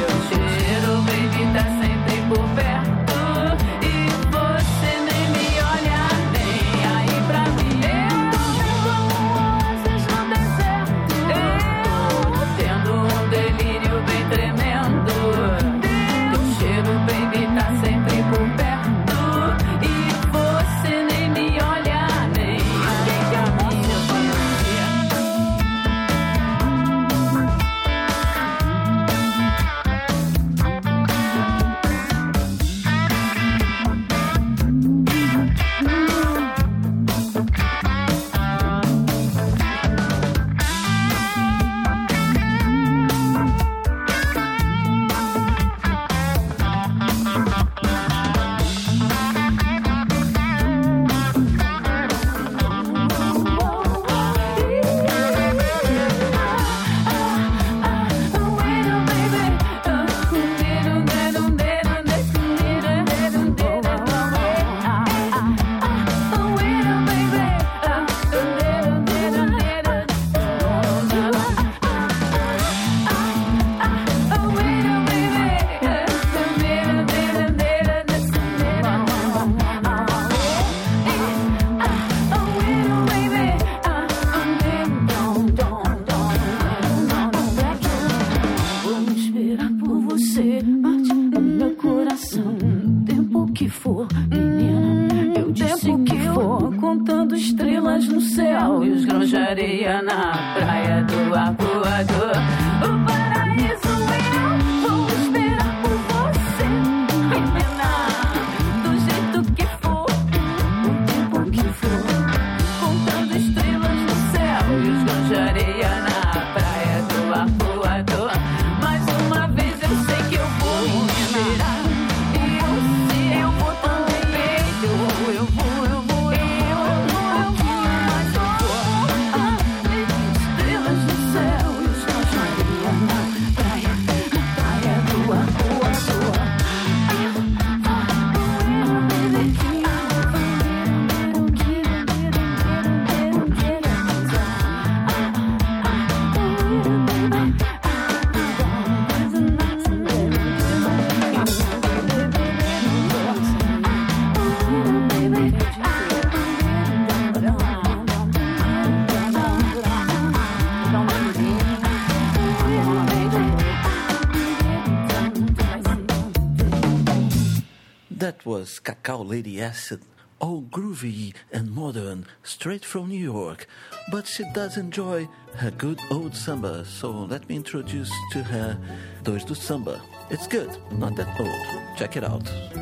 was Cacao Lady Acid, all groovy and modern, straight from New York. But she does enjoy her good old samba, so let me introduce to her Dois do Samba. It's good, not that old. Check it out.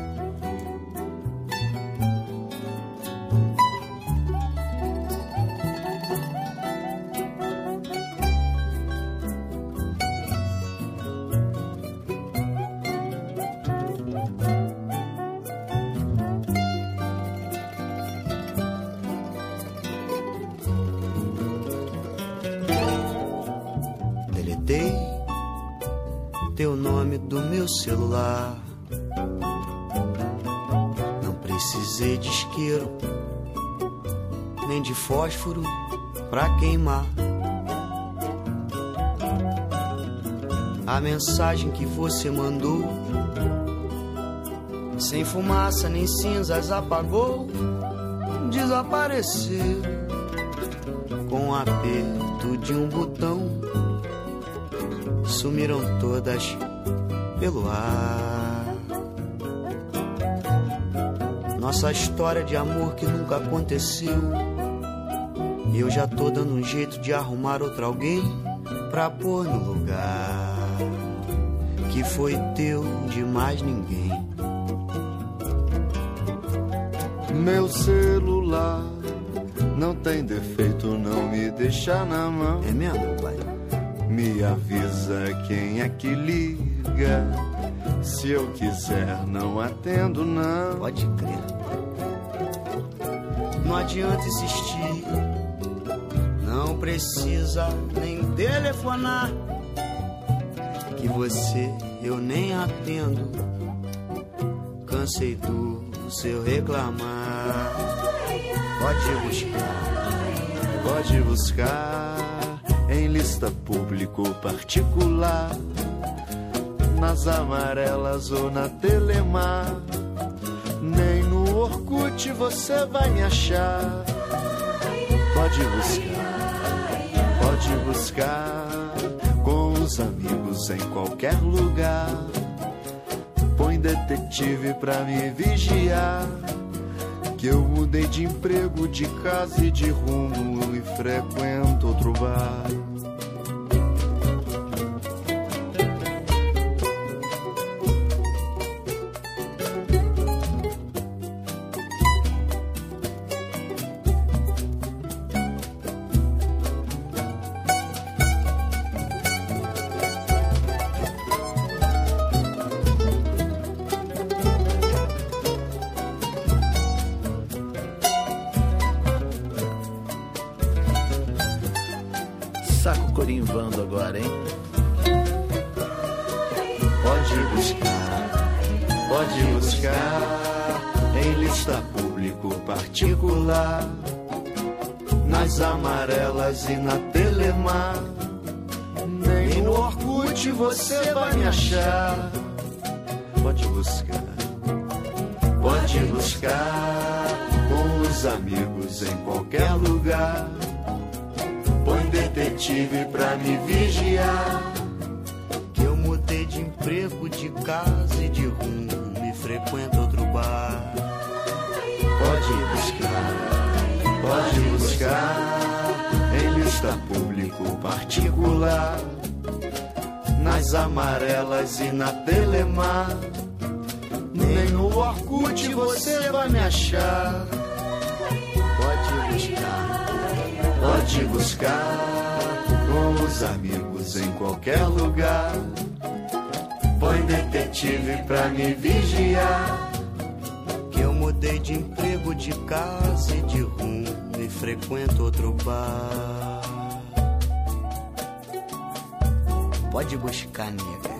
Deletei teu nome do meu celular. Não precisei de isqueiro, nem de fósforo pra queimar. A mensagem que você mandou, sem fumaça nem cinzas, apagou, desapareceu. Com o aperto de um botão, sumiram todas pelo ar. Nossa história de amor que nunca aconteceu, e eu já tô dando um jeito de arrumar outro alguém pra pôr no lugar que foi teu de mais ninguém. Meu celular não tem defeito, não me deixa na mão. É mesmo, pai? Me avisa quem é que liga. Se eu quiser, não atendo, não. Pode crer. Não adianta insistir, não precisa nem telefonar, que você eu nem atendo. Cansei do seu reclamar. Pode buscar, pode buscar em lista público particular, nas amarelas ou na Telemar. Nem no Orkut você vai me achar. Pode buscar com os amigos em qualquer lugar. Põe detetive pra me vigiar, que eu mudei de emprego, de casa e de rumo e frequento outro bar. Saco corimvando agora, hein? Pode buscar em lista público particular, nas amarelas e na Telemar. Nem no Orkut você vai me achar. Pode buscar com os amigos em qualquer lugar. Põe detetive pra me vigiar, que eu mudei de emprego, de casa e de rumo e frequento outro bar. Pode buscar em lista público particular, nas amarelas e na Telemar. Nem no Orkut você vai me achar. Pode buscar com os amigos em qualquer lugar. Põe detetive pra me vigiar, que eu mudei de emprego, de casa e de rumo e frequento outro bar. Pode buscar, nega.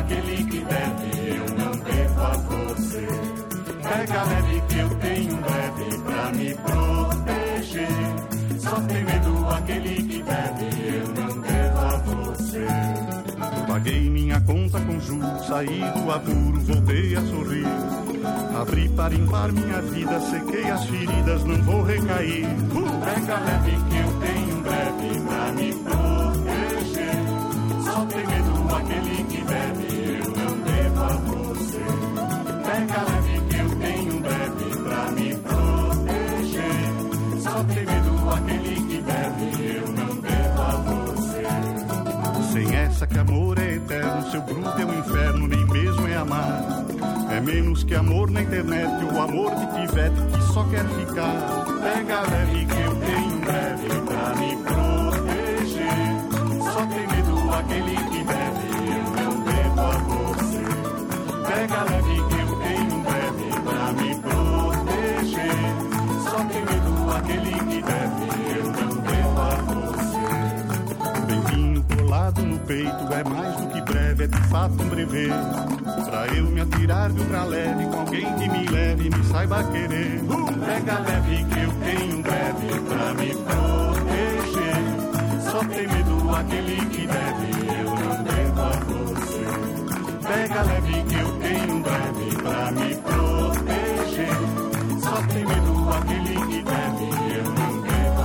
aquele que deve, eu não devo a você. Pega leve que eu tenho leve pra me proteger. Só tem medo aquele que deve, eu não devo a você. Paguei minha conta com juros, saí do apuro, voltei a sorrir. Abri para limpar minha vida, sequei as feridas, não vou recair. Pega leve que eu tenho leve pra me proteger. Só tem medo aquele que deve, eu não devo a você. Pega leve que eu tenho leve pra me proteger. Só tem medo aquele que deve, eu não devo a você. Sem essa que amor é eterno, seu bruto é um inferno, nem mesmo é amar. É menos que amor na internet, o amor de pivete que só quer ficar. Pega leve que eu tenho leve pra me proteger. Só tem medo aquele que deve, eu não devo a você. Pega leve que eu tenho leve pra me proteger. Só tem medo aquele que deve, eu não devo a você. Bentinho colado no peito é mais do que breve, é de fato um brevê. Pra eu me atirar de ultraleve com alguém que me leve e me saiba querer. Pega leve que eu tenho leve pra me proteger. Só tem medo aquele que deve, eu não devo a você. Pega leve que eu tenho leve pra me proteger. Só tem medo aquele que deve, eu não devo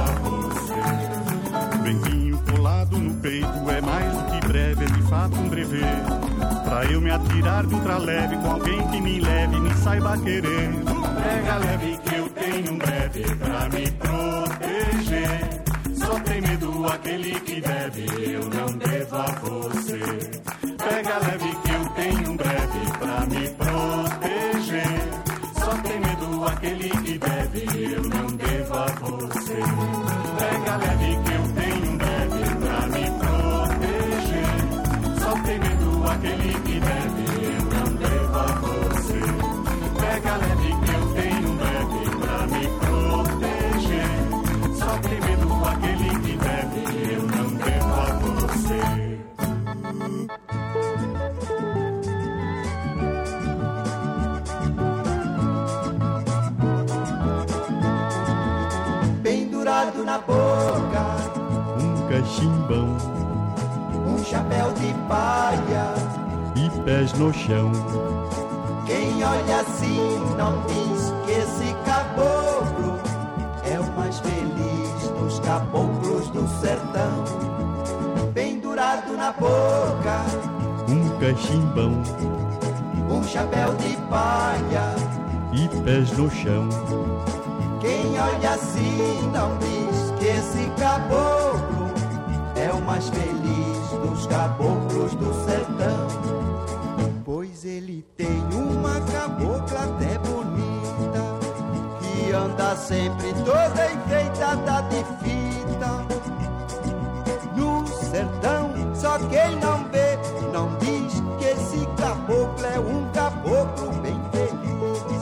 a você. Bentinho colado no peito é mais do que breve, é de fato um brevê. Pra eu me atirar de ultraleve com alguém que me leve e me saiba querer. Pega leve que eu tenho leve pra me proteger. Só tem medo aquele que deve, eu não devo a você. Pega leve que eu tenho leve pra me proteger. Só tem medo aquele que deve, eu não devo a você. Pega leve que eu tenho leve pra me proteger. Só tem medo aquele que deve, eu não devo a você. Pega leve que eu tenho leve pra me proteger. Só tem medo aquele que deve, eu não devo a você. Pendurado na boca, um cachimbão, um chapéu de palha e pés no chão. Quem olha assim não diz que esse caboclo é o mais feliz dos caboclos do sertão. Pendurado na boca, um cachimbão, um chapéu de palha e pés no chão. Quem olha assim não diz que esse caboclo é o mais feliz dos caboclos do sertão. Pois ele tem uma cabocla até bonita, que anda sempre toda enfeitada de fita. No sertão, só quem não vê, não diz que esse caboclo é um caboclo bem feliz.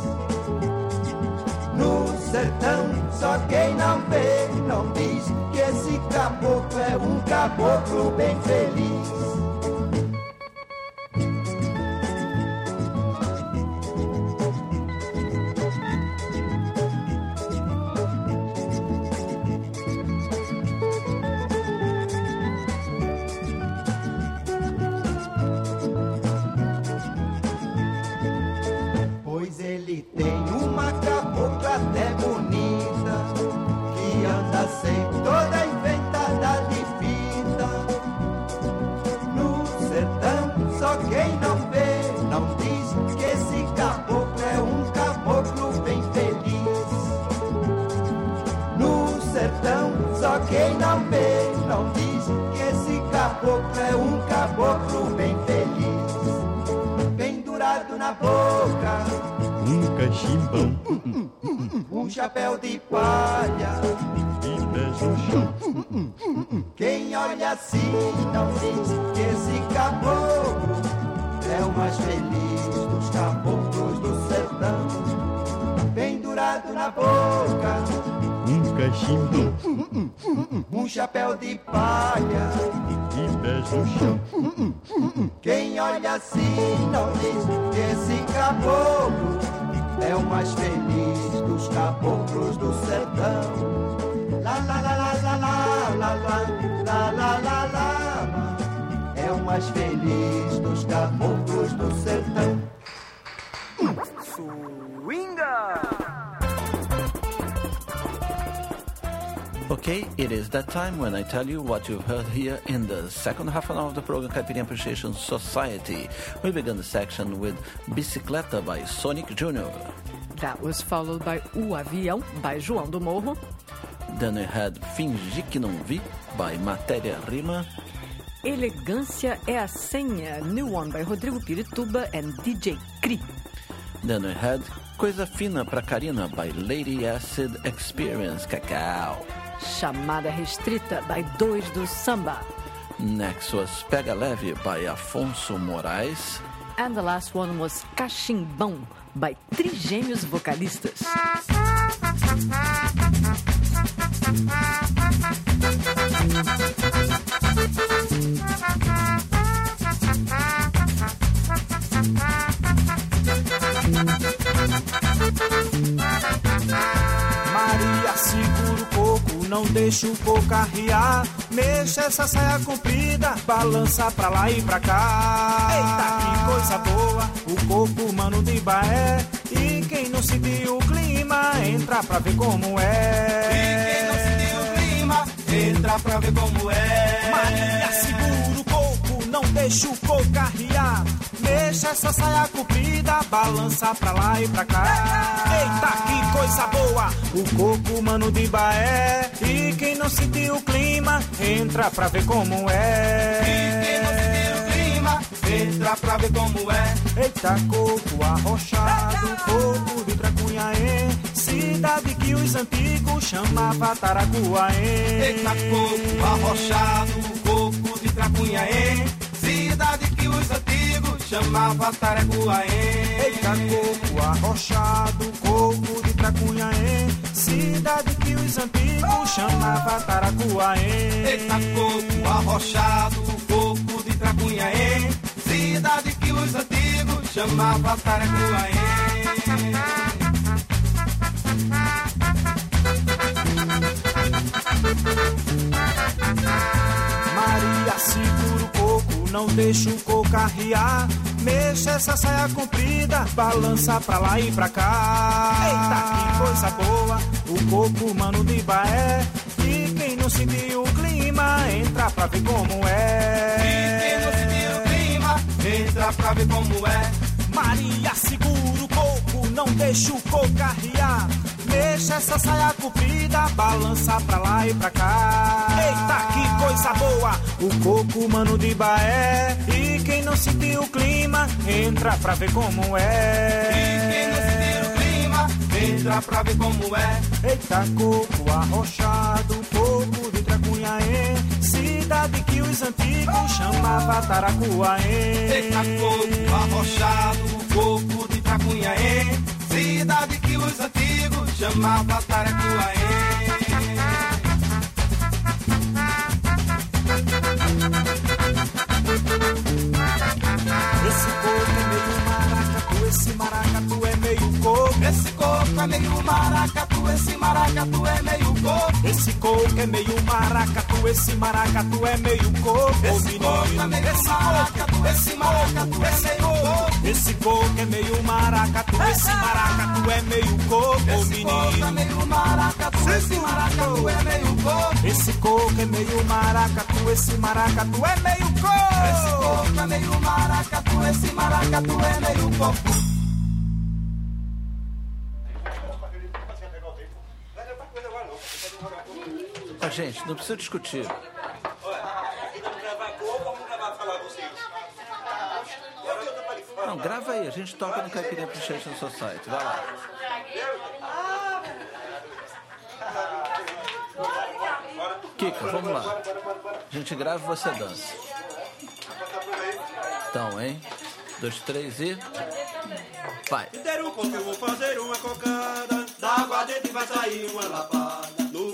No sertão, só quem não vê, não diz que esse caboclo é um caboclo bem feliz. Pois ele tem uma cabocla até bonita, que anda sempre toda enfeitada de fita. No sertão, só quem não vê, não diz que esse caboclo é um caboclo bem feliz. No sertão, só quem não vê, não diz que esse caboclo é um caboclo bem feliz. Pendurado na boca, um cachimbão, um chapéu de palha e pés no chão. Quem olha assim não diz que esse caboclo é o mais feliz dos caboclos do sertão. Pendurado na boca, um cachimbão, um chapéu de palha e pés no chão. Quem olha assim não diz que esse caboclo é o mais feliz dos caboclos do sertão. La la la la la la la la la la la, é o mais feliz dos caboclos do sertão. Swinga! Okay, it is that time when I tell you what you've heard here in the second half of the program Caipirinha Appreciation Society. We begin the section with Bicicleta by Sonic Jr. That was followed by O Avião by João do Morro. Then we had Fingi Que Não Vi by Matéria Rima. Elegância é a Senha, New One by Rodrigo Pirituba and DJ Cri. Then we had Coisa Fina Pra Karina by Lady Acid Experience Cacau. Chamada Restrita by Dois do Samba. Next was Pega Leve by Afonso Moraes. And the last one was Cachimbão by Trigêmeos Vocalistas. Maria, segura o coco, não deixa o coco arriar. Mexa essa saia comprida, balança pra lá e pra cá. Eita, que coisa boa, o coco, mano de Ibaé. E quem não sentiu o clima, entra pra ver como é. E quem não sentiu o clima, entra pra ver como é. Maria, segura o coco, não deixa o coco arriar. Mexa essa saia comprida, balança pra lá e pra cá. Eita, que coisa boa, o coco, mano de Ibaé. E quem não sentiu o clima, entra pra ver como é. E quem não sentiu o clima, entra pra ver como é. Eita, coco arrochado, coco de Tracunhaém, cidade que os antigos chamavam Taracuaém. Eita, coco arrochado, coco de Tracunhaém, cidade que os antigos chamavam Taracuaém. Eita, coco arrochado, coco de Tracunhaém, cidade que os antigos chamavam Taracuaém. Eita, coco arrochado, coco de Tracunhaém, cidade que os antigos chamavam Taracuaém. Maria, segura o coco, não deixa o coco arriar. Mexa essa saia comprida, balança pra lá e pra cá. Eita, que coisa boa, o coco, mano de Ibaé. E quem não sentiu o clima, entra pra ver como é. E quem não sentiu o clima, entra pra ver como é. Maria, segura o coco, não deixa o coco arriar. Mexa essa saia comprida, balança pra lá e pra cá. Eita, que coisa boa, o coco, mano de Ibaé. E quem não sentiu o clima, entra pra ver como é. E quem não sentiu o clima, entra pra ver como é. Eita, coco arrochado, coco de Tracunhaém, cidade que os antigos chamavam Taracuaém. Eita, coco arrochado, coco de Tracunhaém, cidade que os antigos chamavam Taracuaém. Esse coco é meio maracatu, esse maracatu é meio coco. Esse coco é meio maracatu, esse maracatu é meio coco. Esse coco é meio maracatu, esse maracatu é meio coco. Esse coco é meio maracatu, esse maracatu é meio coco. Esse coco é meio maracatu, esse maracatu é meio coco, esse coco é meio maracatu, esse maracatu é meio coco. Esse coco é meio maracatu, esse maracatu é meio coco. Esse coco é meio maracatu, esse maracatu é meio coco. Ah, gente, não precisa discutir. Não, grava aí, a gente toca no Caipirinha Appreciation Society, vai lá. Kika, vamos lá. A gente grava e você dança. Então, hein? 2, 3 e... vai. Ter um coco, eu vou fazer uma cocada. Da água dentro vai sair uma lapada. No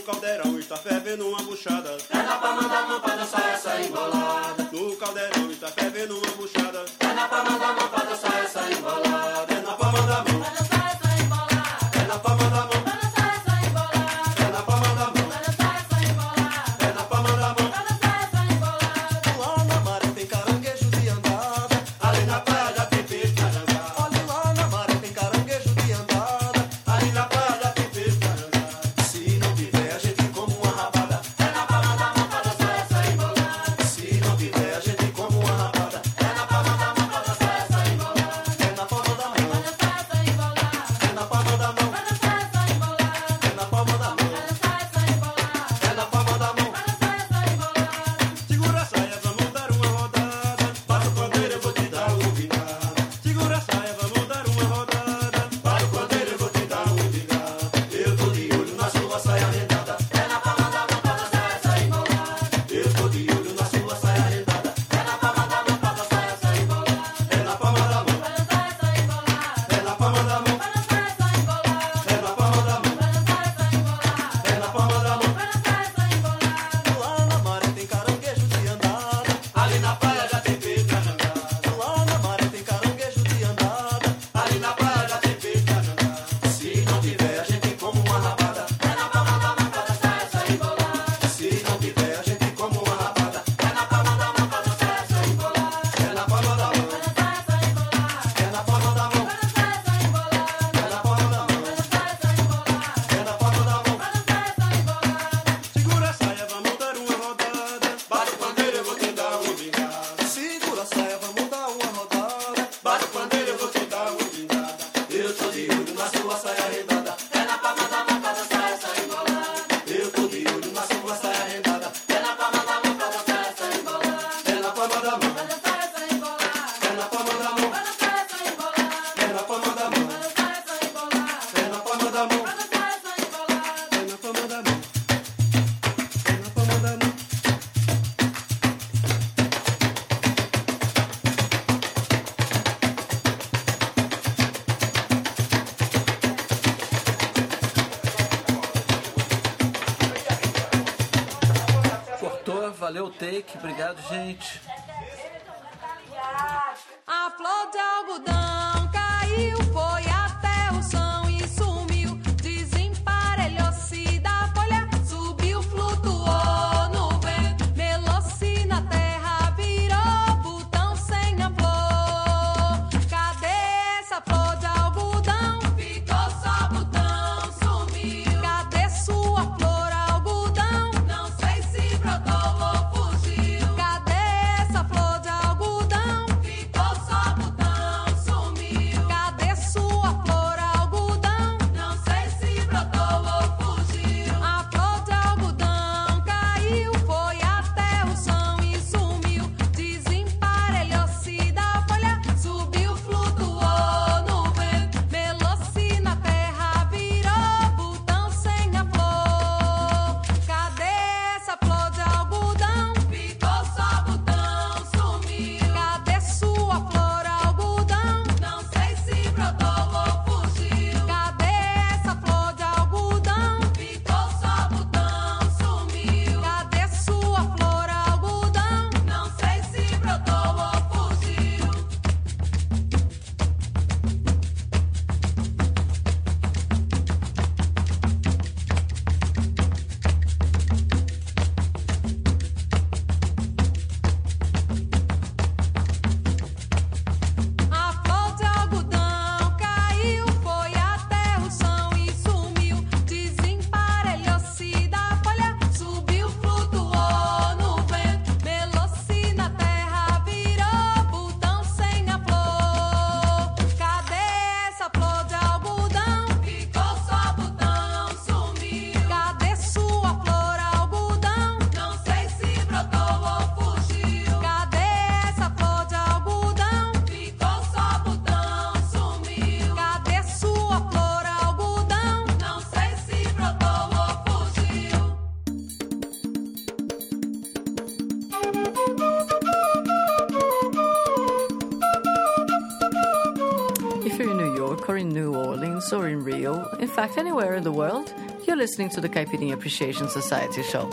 caldeirão está fervendo uma buchada. É na palma da mão pra dançar essa embolada. No caldeirão está fervendo uma buchada. É na palma da mão pra dançar essa embolada. É na palma da mão. Pra dançar essa embolada. É na palma da mão. Pra dançar essa embolada. É na palma da mão. Pra dançar essa embolada. É na palma da mão. Pra dançar essa embolada. Lá na maré tem caranguejo de andada. Ali na praia já tem peixe pra jangar. Olha lá na maré tem caranguejo de andada. Ali na praia já tem peixe pra jangar. Se não tiver a gente como uma rabada. É na palma da mão pra dançar essa embolada. Se não tiver a gente como uma rabada. É na palma da mão pra dançar essa embolada. É na palma da mão. Pra dançar essa embolada. É na palma da mão. Pra dançar essa embolada. É na palma da mão. Pra dançar essa embolada. É na palma da mão. Pra dançar essa embolada. Segura a saia, vamos dar uma rodada. Para o pandeiro, eu vou te dar um vingado. Segura a saia, vamos dar uma rodada. Para o pandeiro, eu vou te dar um vingado. Eu tô de olho na sua saia rendada. É na palma da mão pra dançar essa embolada. Eu tô de olho na sua saia rendada. É na palma da mão pra dançar essa embolada. É na palma da mão. Pra dançar essa embolada. É na palma da mão. Pra dançar essa embolada. É na palma da mão. Pra dançar essa embolada. É na palma da mão. Pra dançar essa embolada. Lá na maré tem caranguejo de andada. Ali na praia já tem peixe pra jangar. Lá na maré tem caranguejo de andada. Ali na praia já tem peixe pra jangar. Se não tiver a gente como uma rabada. É na palma da mão pra dançar essa embolada. Se não tiver a gente como uma rabada. É na palma da mão pra dançar essa embolada. É na palma da mão. Pra dançar essa embolada. É na palma da mão. Pra dançar essa embolada. É na palma da mão. Pra dançar essa embolada. É na palma da mão. Pra dançar essa embolada. Segura a saia, vamos dar uma rodada. Bate o pandeiro, eu vou te dar um vingado. Segura a saia, vamos dar uma rodada. Bate o pandeiro, eu vou te dar um vingado. Eu tô de olho na sua saia rendada. É na palma da mão pra dançar essa embolada. Eu tô de olho na sua saia rendada. É na palma da mão pra dançar essa embolada. É na palma da mão. Pra dançar essa embolada. É na palma da mão. Pra dançar essa embolada. É na palma da mão. Pra dançar essa embolada. É na palma da mão. Pra dançar essa embolada. É na palma da mão. É na palma da mão. Cortou, valeu o take, obrigado, gente. A flor de algodão caiu, foi até o chão e sumiu. Desemparelhou-se da folha, subiu, flutuou no vento. Melou-se na terra, virou botão sem a flor. Cadê essa flor de algodão? Ficou só botão, sumiu. Cadê sua flor, algodão? Não sei se brotou ou fugiu. Cadê If you're in New York or in New Orleans or in Rio, in fact, anywhere in the world, you're listening to the Caipirinha Appreciation Society show.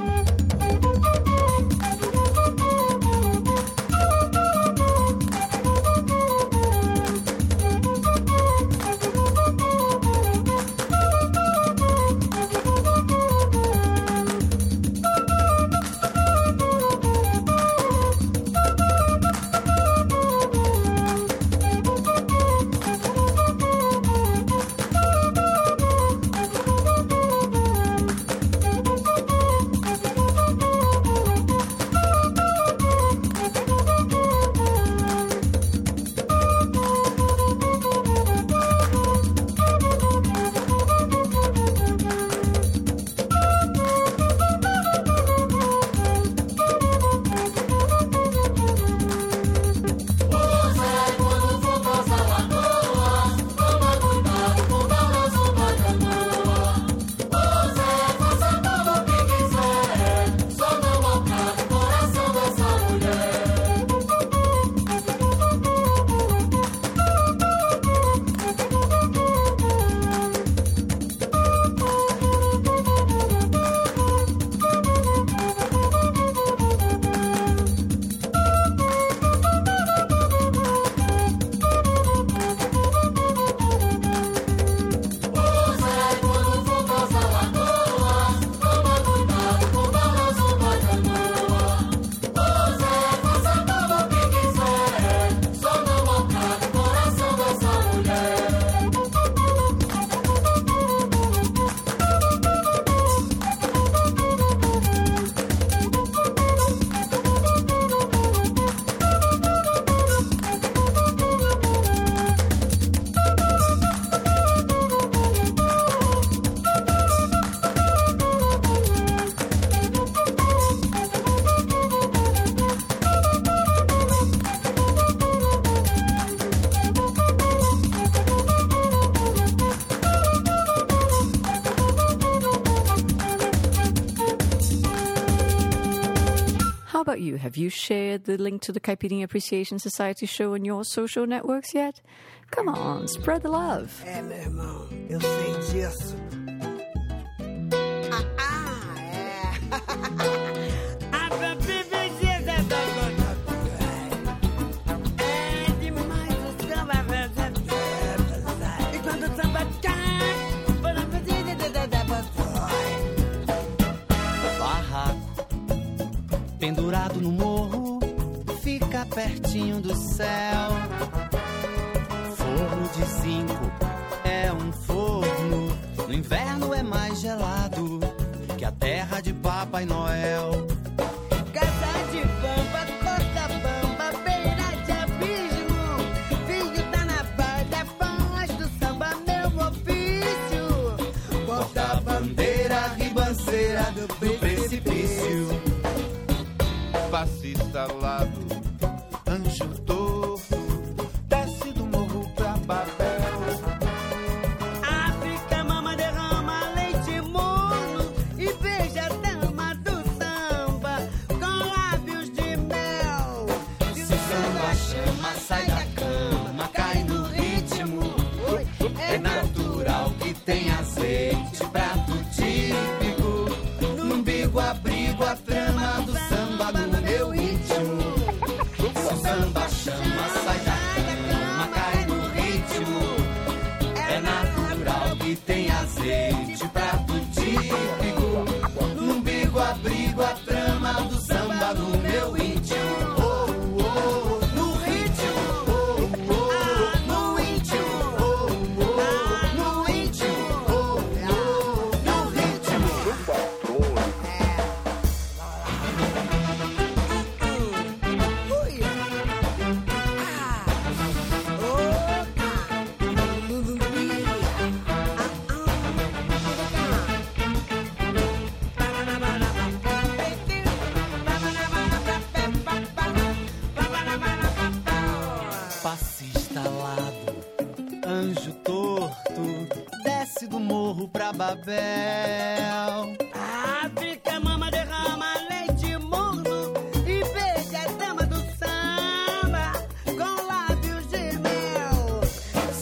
about you? Have you shared the link to the Caipirinha Appreciation Society show on your social networks yet? Come on, spread the love. É, meu irmão, eu sei disso. A bebidinha da gota é demais o samba, e quando o samba cai, para a bebidinha da Barraco pendurado no morro, fica pertinho do céu. Forno de zinco é um forno, no inverno é mais gelado que a terra de Papai Noel. Casa de bamba, costa bamba, beira de abismo, filho tá na barra, faz do samba meu ofício. Porta-bandeira, ribanceira do precipício. Passista alado, anjo torto, desce do morro pra Babel. África, mama derrama leite morno e beija a dama do samba com lábios de mel. Se o samba chama, sai da cama, cai no ritmo. É natural que tem azeite, prato típico. No umbigo abrigo a trama do samba no meu ritmo. Se o samba chama, sai da cama, cai no ritmo. É natural que tem azeite, prato típico. No umbigo abrigo a trama do samba no meu ritmo. Oh, oh, no ritmo. Oh, oh, no ritmo. Oh, oh, no ritmo. Oh, oh, no ritmo. Passista alado, anjo torto, desce do morro pra Babel. África, mama derrama leite morno e beija a dama do samba com lábios de mel.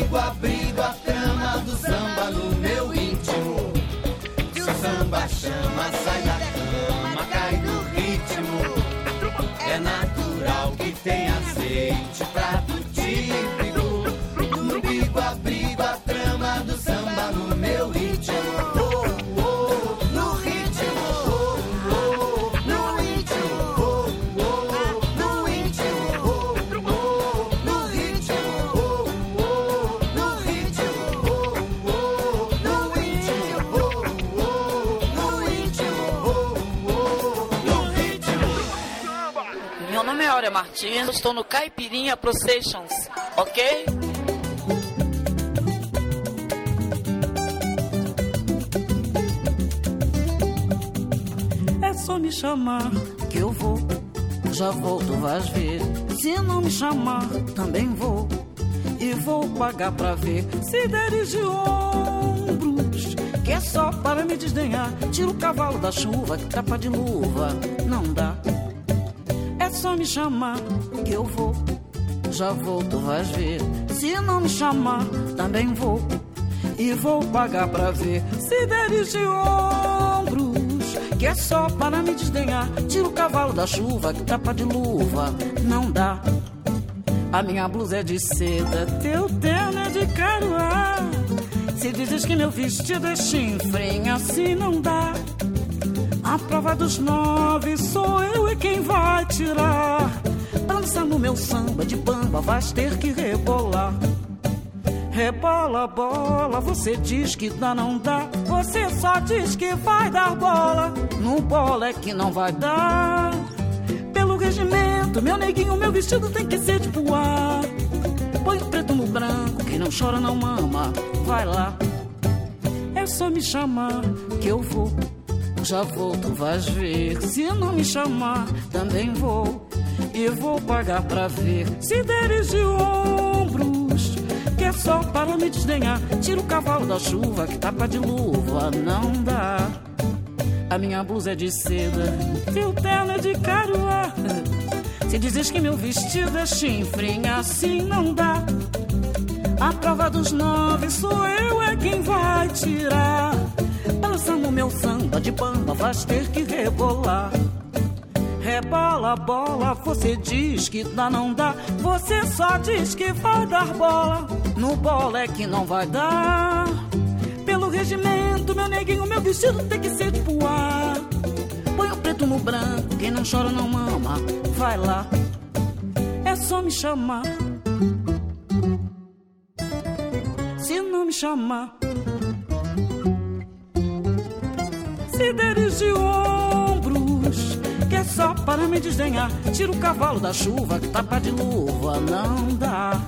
umbigo abrigo a trama do samba no meu íntimo. Se o samba chama, sai da cama, cai do ritmo. É natural que tem azeite, prato típico. No umbigo abrigo a trama do samba no meu ritmo. No ritmo, no ritmo, no ritmo, no ritmo, no ritmo, no ritmo. Meu nome é Áurea Martins, estou no Caipirinha Processions, ok? É só me chamar que eu vou, já vou, tu vais ver. Se não me chamar, também vou, e vou pagar pra ver. Se deres de ombros, que é só para me desdenhar. Tira o cavalo da chuva, que tapa de luva, não dá. É só me chamar que eu vou, já vou, tu vais ver. Se não me chamar, também vou, e vou pagar pra ver. Se deres de ombros, que é só para me desdenhar. Tira o cavalo da chuva, que tapa de luva, não dá. A minha blusa é de seda, teu terno é de caruá. Se dizes que meu vestido é chinfrim, assim não dá. A prova dos 9 sou eu e quem vai tirar. Dança no meu samba de bamba, vais ter que rebolar. Rebola, bola, você diz que dá, não dá. Você só diz que vai dar bola. No bola é que não vai dar. Pelo regimento, meu neguinho, meu vestido tem que ser de puar. Põe o preto no branco, quem não chora não mama. Vai lá, é só me chamar que eu vou, já vou, tu vais ver. Se não me chamar, também vou, e vou pagar pra ver. Se deres de ombros, que é só para me desdenhar. Tira o cavalo da chuva, que tapa de luva, não dá. A minha blusa é de seda, teu terno é de caruá. Se dizes que meu vestido é chinfrim, assim não dá. A prova dos 9 sou eu é quem vai tirar. Balançando meu samba de bamba, vais ter que rebolar. Rebola, bola, você diz que dá, não dá. Você só diz que vai dar bola. No bola é que não vai dar. Pelo regimento, meu neguinho, meu vestido tem que ser de puar. Põe o preto no branco, quem não chora não mama. Vai lá, é só me chamar. Se não me chamar, se deres de ombros, que é só para me desdenhar. Tira o cavalo da chuva, que tapa de luva, não dá.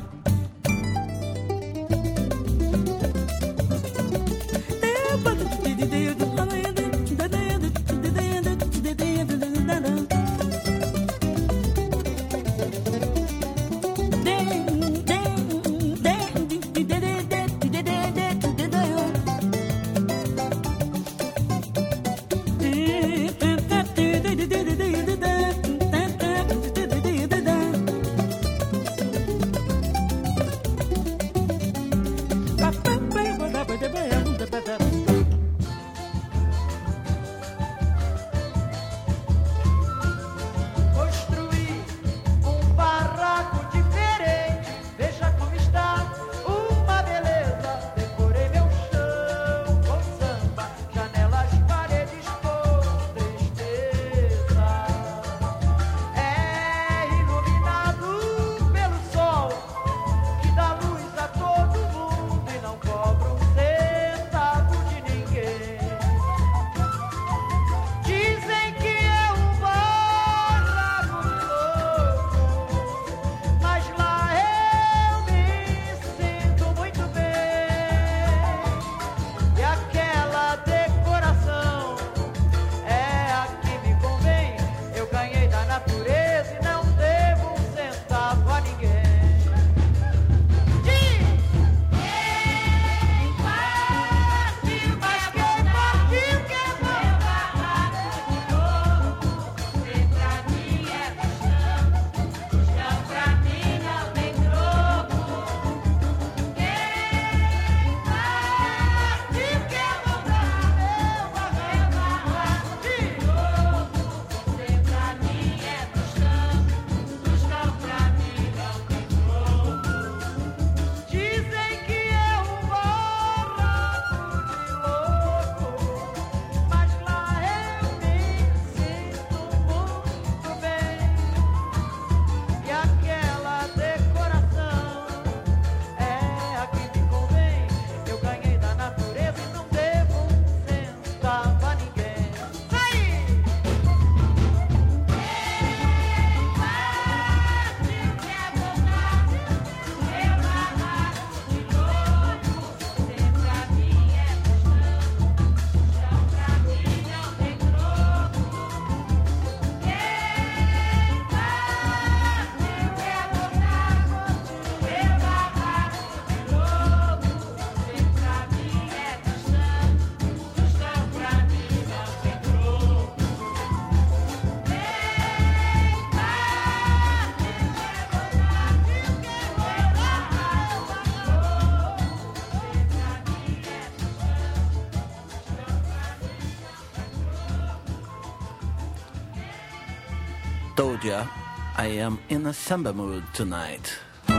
told ya, I am in a samba mood tonight.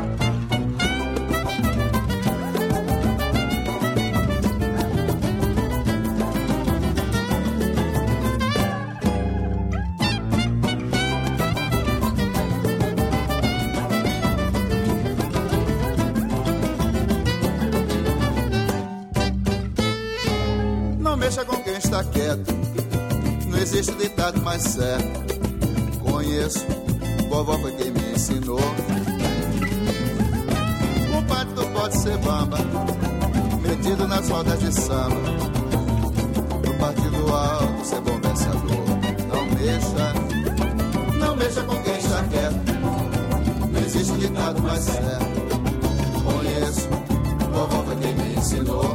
Não mexa com quem está quieto, não existe ditado mais certo. Conheço, vovó foi quem me ensinou. Compadre, tu pode ser bamba, metido nas rodas de samba. No partido alto, ser bom pensador. Não mexa com quem está quieto, não existe ditado mais certo. Conheço, vovó foi quem me ensinou.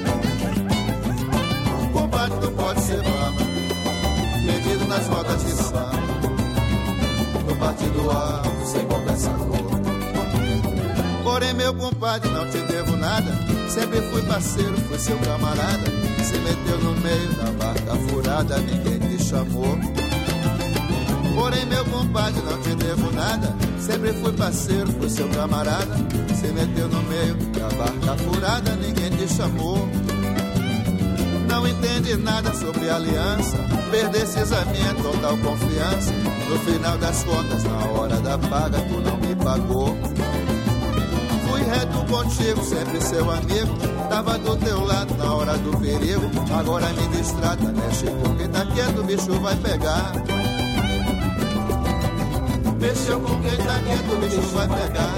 Compadre, tu pode ser bamba, metido nas rodas de samba. No partido alto, sem conversador. Porém, meu compadre, não te devo nada. Sempre fui parceiro, fui seu camarada. Se meteu no meio da barca furada, ninguém te chamou. Porém, meu compadre, não te devo nada. Sempre fui parceiro, fui seu camarada. Se meteu no meio da barca furada, ninguém te chamou. Não entende nada sobre aliança, perdesses a minha total confiança. No final das contas, na hora da paga, tu não me pagou. Fui reto contigo, sempre seu amigo. Tava do teu lado na hora do perigo. Agora me distrata, mexe com quem tá quieto, o bicho vai pegar. Mexeu com quem tá quieto, o bicho vai pegar.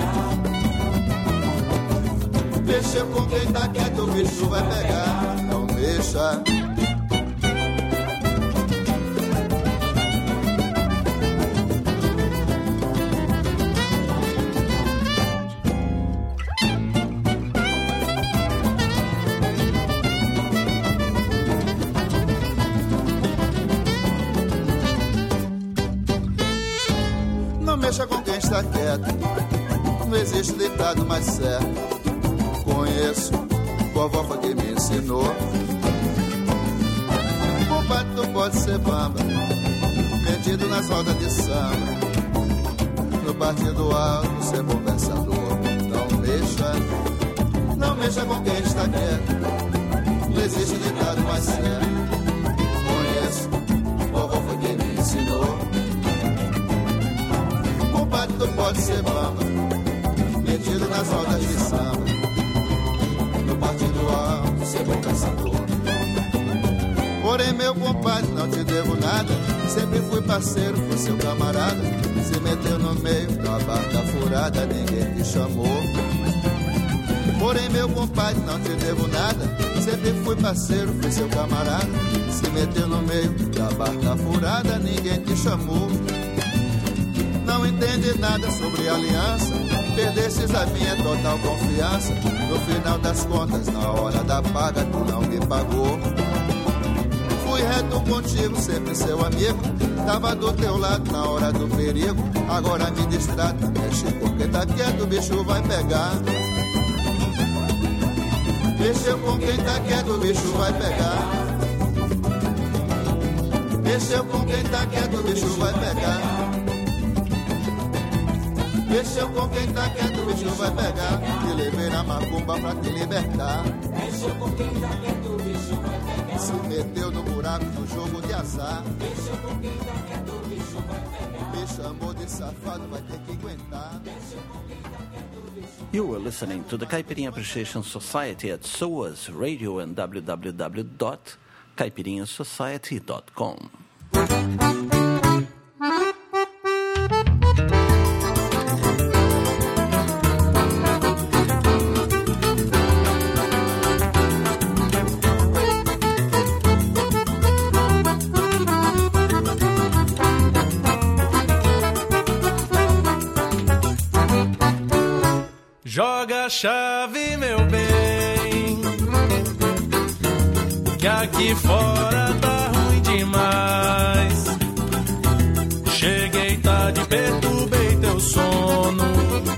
Mexeu com quem tá quieto, o bicho vai pegar. Não mexa. Não mexa com quem está quieto, não existe ditado mais certo. Conheço, vovó foi quem me ensinou. Compadre, tu pode ser bamba, metido nas rodas de samba. No partido alto, ser bom pensador. Não mexa com quem está quieto, não existe ditado mais certo. Conheço, vovó foi quem me ensinou. Compadre, tu pode ser bamba, metido nas rodas de samba. No partido alto, ser bom pensador. Porém, meu compadre, não te devo nada. Sempre fui parceiro, fui seu camarada. Se meteu no meio da barca furada, ninguém te chamou. Porém, meu compadre, não te devo nada. Sempre fui parceiro, fui seu camarada. Se meteu no meio da barca furada, ninguém te chamou. Não entende nada sobre aliança, perdesses a minha total confiança. No final das contas, na hora da paga, tu não me pagou. Fui reto contigo, sempre seu amigo. Tava do teu lado na hora do perigo. Agora me distrata, mexe porque tá quieto, o bicho vai pegar. Mexeu com quem tá quieto, o bicho vai pegar. Mexeu com quem tá quieto, o bicho vai pegar. Mexeu com quem tá quieto, o bicho vai pegar. Te levei na macumba pra te libertar. Mexeu com quem tá quieto, o bicho vai pegar. Se meteu no buraco do jogo de azar. Mexeu com quem tá quieto, o bicho vai pegar. Me chamou de safado, vai ter que aguentar. Mexeu com quem tá quieto, o bicho. You were listening to the Caipirinha Appreciation Society at SOAS Radio and www.caipirinhasociety.com. Joga a chave, meu bem, que aqui fora tá ruim demais. Cheguei tarde, perturbei teu sono.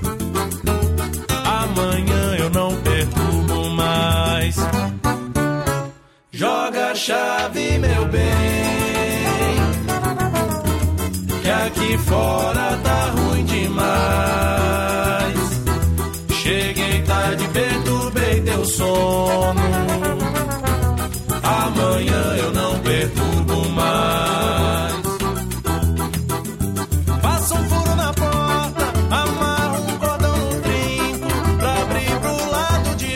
Amanhã eu não perturbo mais. Joga a chave, meu bem, que aqui fora tá ruim demais. Cheguei tarde, perturbei teu sono. Amanhã eu não perturbo mais. Faça um furo na porta, amarra um cordão no trinco pra abrir pro lado de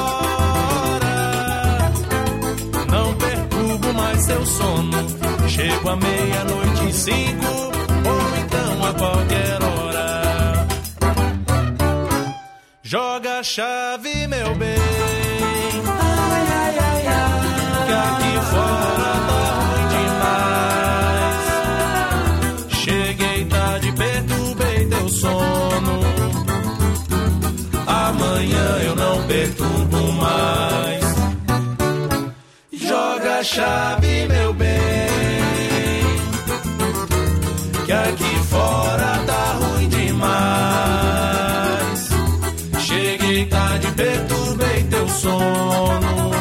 fora. Não perturbo mais seu sono. Chego à 00:05 ou então a qualquer hora. Joga a chave, meu bem. Ai, ai, ai, ai. Que aqui fora tá ruim demais. Cheguei tarde, perturbei teu sono. Amanhã eu não perturbo mais. Joga a chave, meu bem. Que aqui fora tá ruim demais. Cheguei tarde, perturbei teu sono.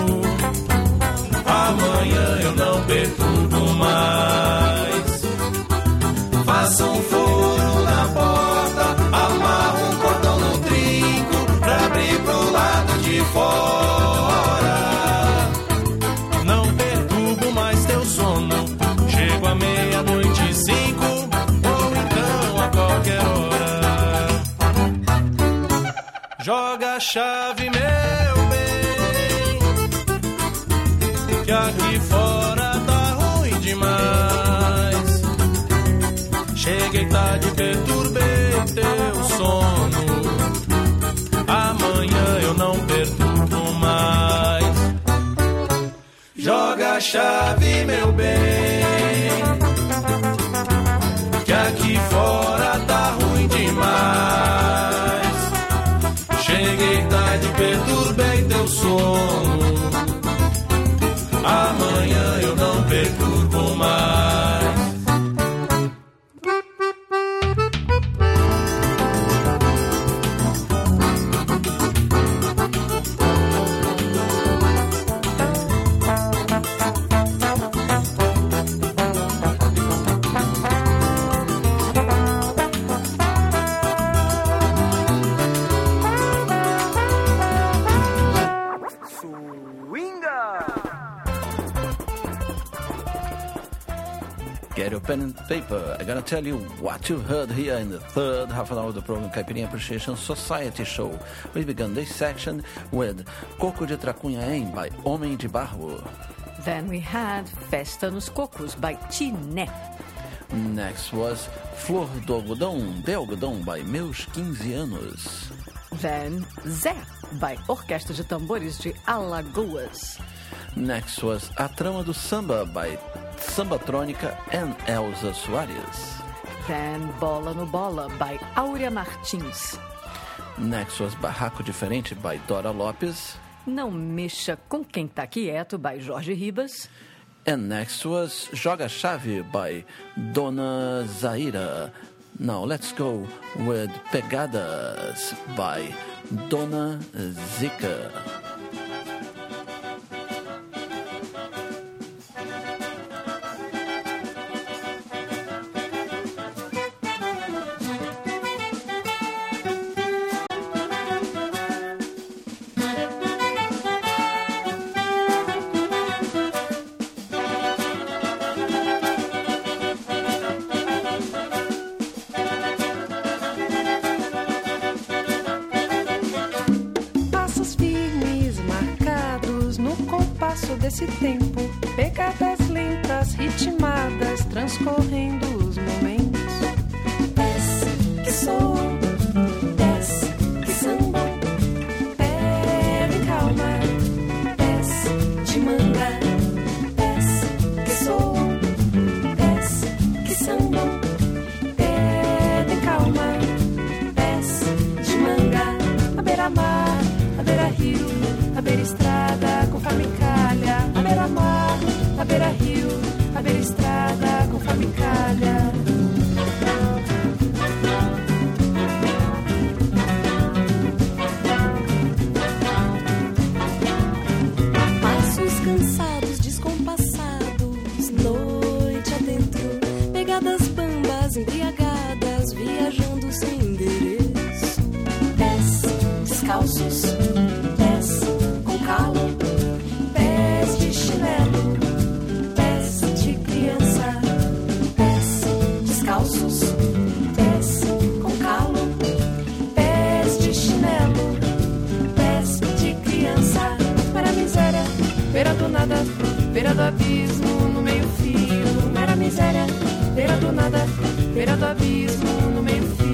Amanhã eu não perturbo mais. Faça um furo na porta, amarra um cordão no trinco pra abrir pro lado de fora. Não perturbo mais teu sono. Chego à 00:05 ou então a qualquer hora. Joga a chave, meu bem, que aqui fora tá ruim demais. Cheguei tarde, perturbei teu sono. Amanhã eu não perturbo mais. Joga a chave, meu bem, que aqui fora tá ruim demais. Cheguei tarde, perturbei teu sono. Amanhã eu não perturbo mais. Get your pen and paper. I'm gonna tell you what you heard here in the third half an hour of the program Caipirinha Appreciation Society Show. We began this section with Coco de Tracunhaém by Homem de Barro. Then we had Festa nos Cocos by Tiné. Next was Flor do Algodão, de Algodão by Meus 15 Anos. Then Zé by Orquestra de Tambores de Alagoas. Next was A Trama do Samba by Sambatrônica and Elza Soares. Then Bola no Bola by Áurea Martins. Next was Barraco Diferente by Dora Lopes. Não Mexa com Quem Tá Quieto by Jorge Ribas. And next was Joga Chave by Dona Zaira. Now let's go with Pegadas by Dona Zica. Desse tempo, pegadas lentas, ritmadas, transcorrendo os momentos. Desce que soa, desce que samba, pede calma, desce de manga, desce que soa, desce que samba, pede calma, desce de manga, a beira-mar, a beira-rio, a beira-estrada com famicalha. A beira-mar, a beira-rio, a beira-estrada com famicalha. Passos cansados, descompassados, noite adentro, pegadas bambas em beira do nada, beira do abismo, no meio-fio.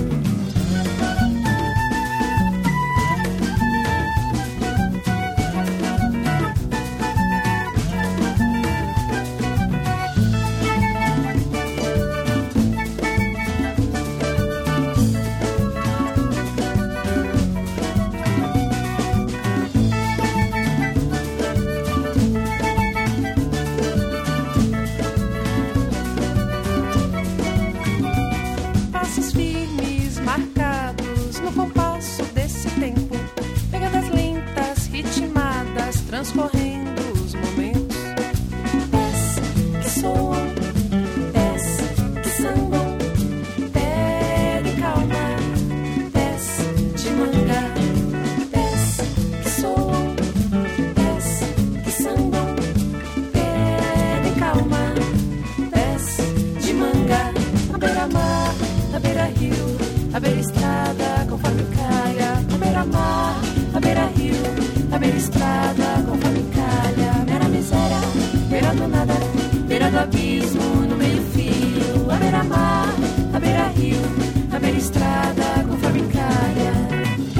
Passos firmes, marcados no compasso desse tempo, pegadas lentas, ritmadas, transcorrendo os momentos. Pés que soam, pés que sambam, pegue calma, pés de manga, pés que soam, pés que sambam, pegue calma, pés de manga, a beira-mar, a beira-rio, a beira-estrada, conforme caia, a beira-mar, a beira-rio, a beira-estrada, conforme calha, mera miséria, beira do nada, beira do abismo, no meio-fio, a beira-mar, a beira-rio, a beira-estrada, conforme calha.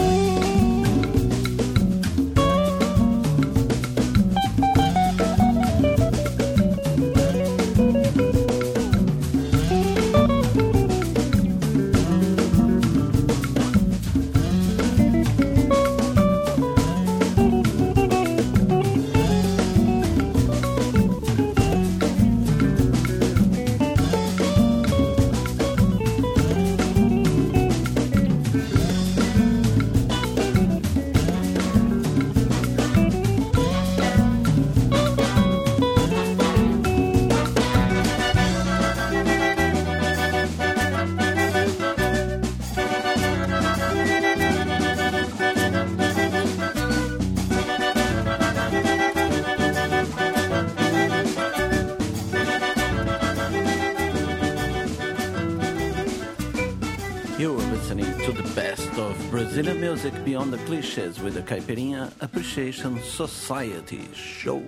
You're listening to the best of Brazilian music beyond the clichés with the Caipirinha Appreciation Society show.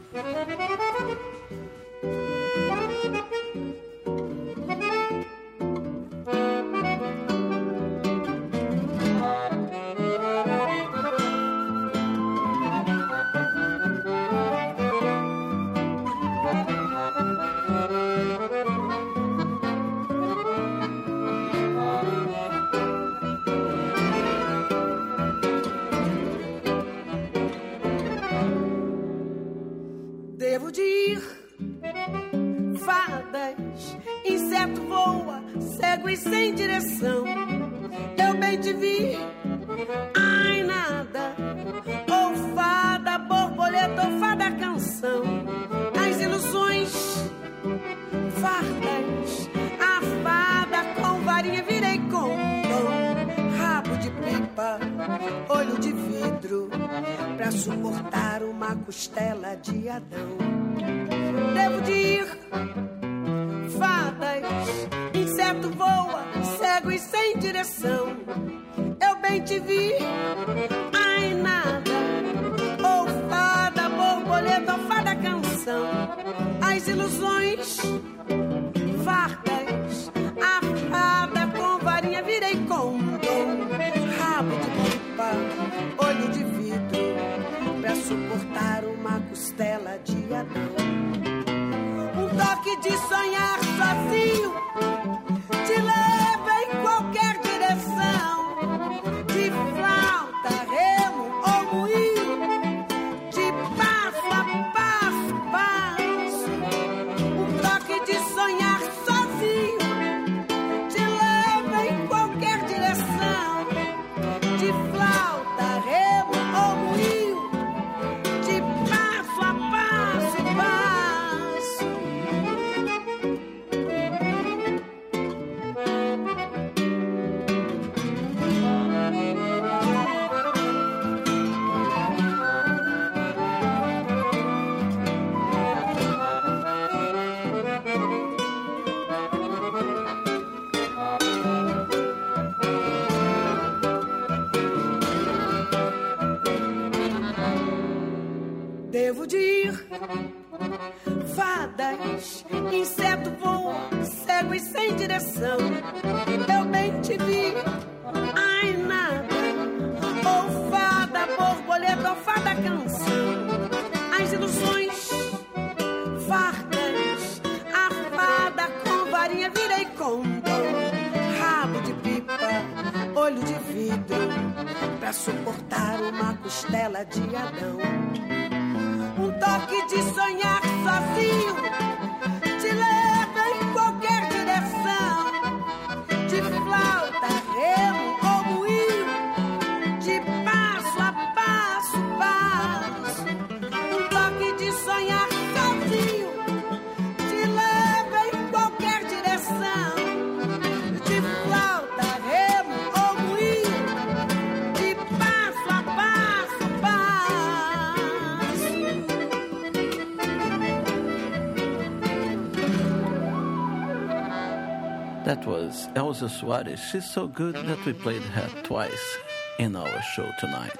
Devo de ir, fadas, inseto voa, cego e sem direção. Eu bem te vi, ai nada, ou fada, borboleta, ou fada canção. As ilusões, fardas, a fada com varinha virei condom, rabo de pipa, olho de vidro, pra suportar uma costela de Adão. Devo de ir, fadas, inseto voa, cego e sem direção. Eu bem te vi, ai nada, ou fada, borboleta, ou fada canção. As ilusões, fardas, a fada com varinha virei condom, rabo de pipa, olho de vidro, pra suportar uma costela de Adão. Um toque de sonhar sozinho te leva em qualquer direção, de flauta, remo ou moinho, de passo a passo, passo. Um toque de sonhar sozinho te leva em qualquer direção, de flauta, remo ou moinho, de passo a passo, passo. Devo de ir, fadas, inseto voa, direção. Eu bem te vi, ai nada. Ou fada, borboleta, ou fada canção. As ilusões fartas, a fada com varinha virei condão. Rabo de pipa, olho de vidro, pra suportar uma costela de Adão. Um toque de sonhar sozinho te leva em qualquer direção. De flauta, remo ou moinho, de passo a passo, passo. Um toque de sonhar sozinho te leva em qualquer direção. De flauta, remo ou moinho, de passo a passo, passo. That was Elza Soares. She's so good that we played her twice in our show tonight.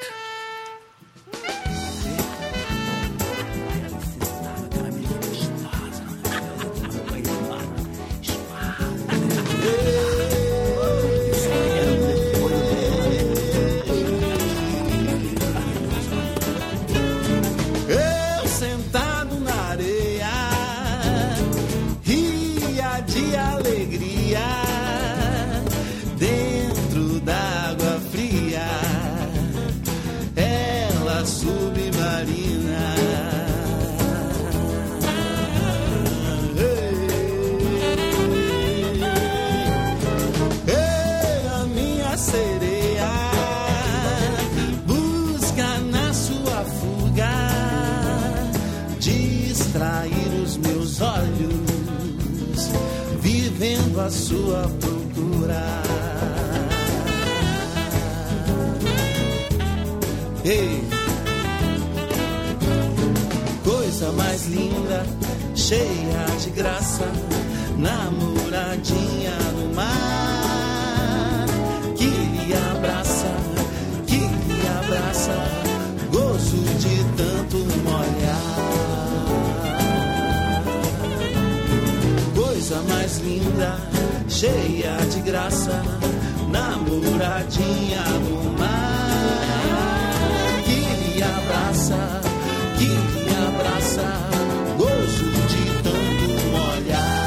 Eu sentado na areia, ria de alegria, dentro d'água fria, ela submarina. Ei, a minha sereia busca na sua fuga distrair os meus olhos, vivendo a sua procura. Ei, coisa mais linda, cheia de graça, namoradinha no mar, que lhe abraça, gozo de tanto molhar. Coisa mais linda, cheia de graça, namoradinha no mar, que lhe abraça, gozo de tanto molhar.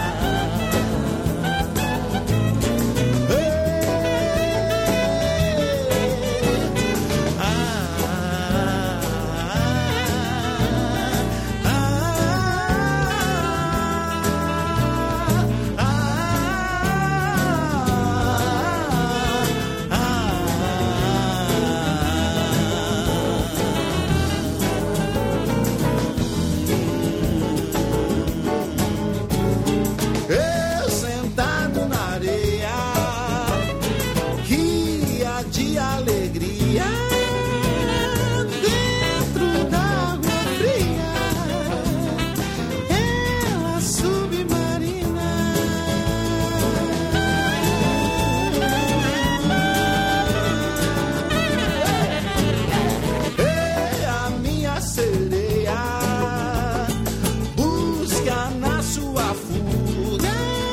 Eu sentado na areia, ria de alegria, dentro d'água fria, ela submarina. Ei, a minha sereia busca na sua fuga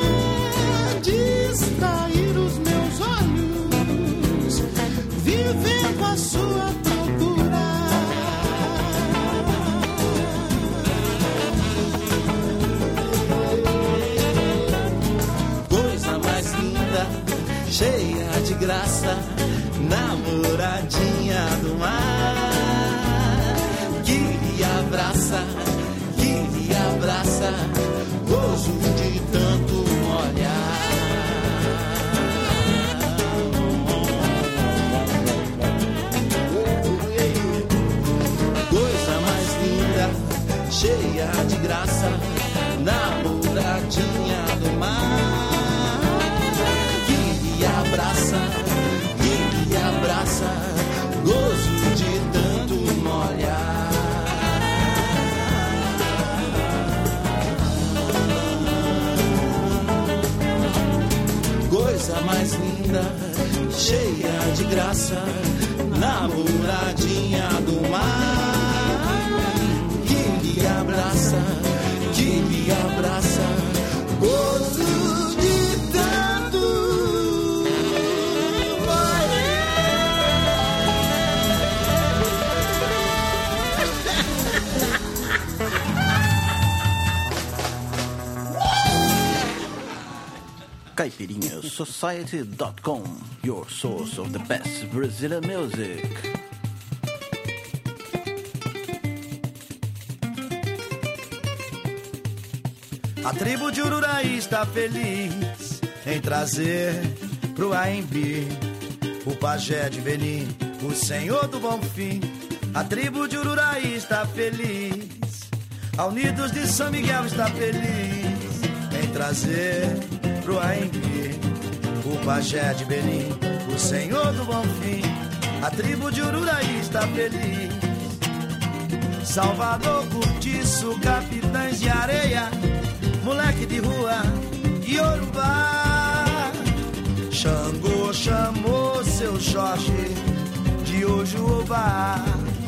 distrair os meus olhos, vivendo a sua procura. Coisa mais linda, cheia de graça, namoradinha do mar, que lhe abraça, gozo de tanto molhar. Coisa mais linda, cheia de graça, namoradinha do mar, que lhe abraça, gozo de tanto molhar. Coisa mais linda, cheia de graça, namoradinha do mar, que lhe abraça, gozo de CaipirinhaSociety.com, your source of the best Brazilian music. A tribo de Ururaí está feliz em trazer pro AMB o pajé de Benim, o senhor do bom fim. A tribo de Ururaí está feliz, a Unidos de São Miguel está feliz em trazer pro AMB o pajé de Benim, o senhor do bom fim. A tribo de Ururaí está feliz. Salvador, Curtiço, Capitães de Areia, moleque de rua, Iorubá. Xangô chamou seu Jorge de Ojuobá.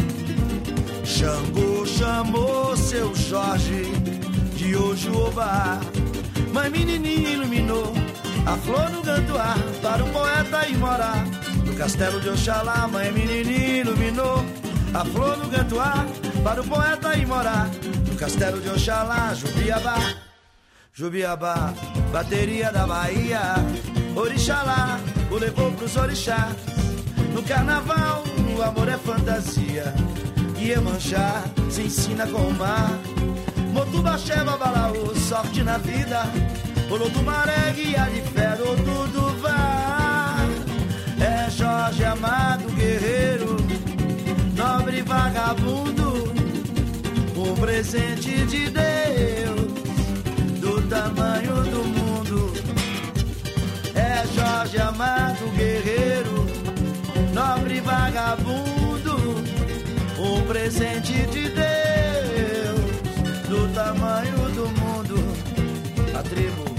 Xangô chamou seu Jorge de Ojuobá. Mãe menininha iluminou a flor no gantuá para um poeta ir morar no castelo de Oxalá. Mãe menininha iluminou a flor no gantuá para o poeta ir morar no castelo de Oxalá. Jubiabá, Jubiabá, bateria da Bahia. Orixalá o levou pros orixás. No carnaval o amor é fantasia. Iemanjá se ensina com o mar. Motubaxé, Babalaú, sorte na vida. Olotumaré, guia de fé, tudo vai. É Jorge Amado, guerreiro, nobre vagabundo, um presente de Deus, do tamanho do mundo. É Jorge Amado, guerreiro, nobre vagabundo, um presente de Deus, do tamanho do mundo. A tribo.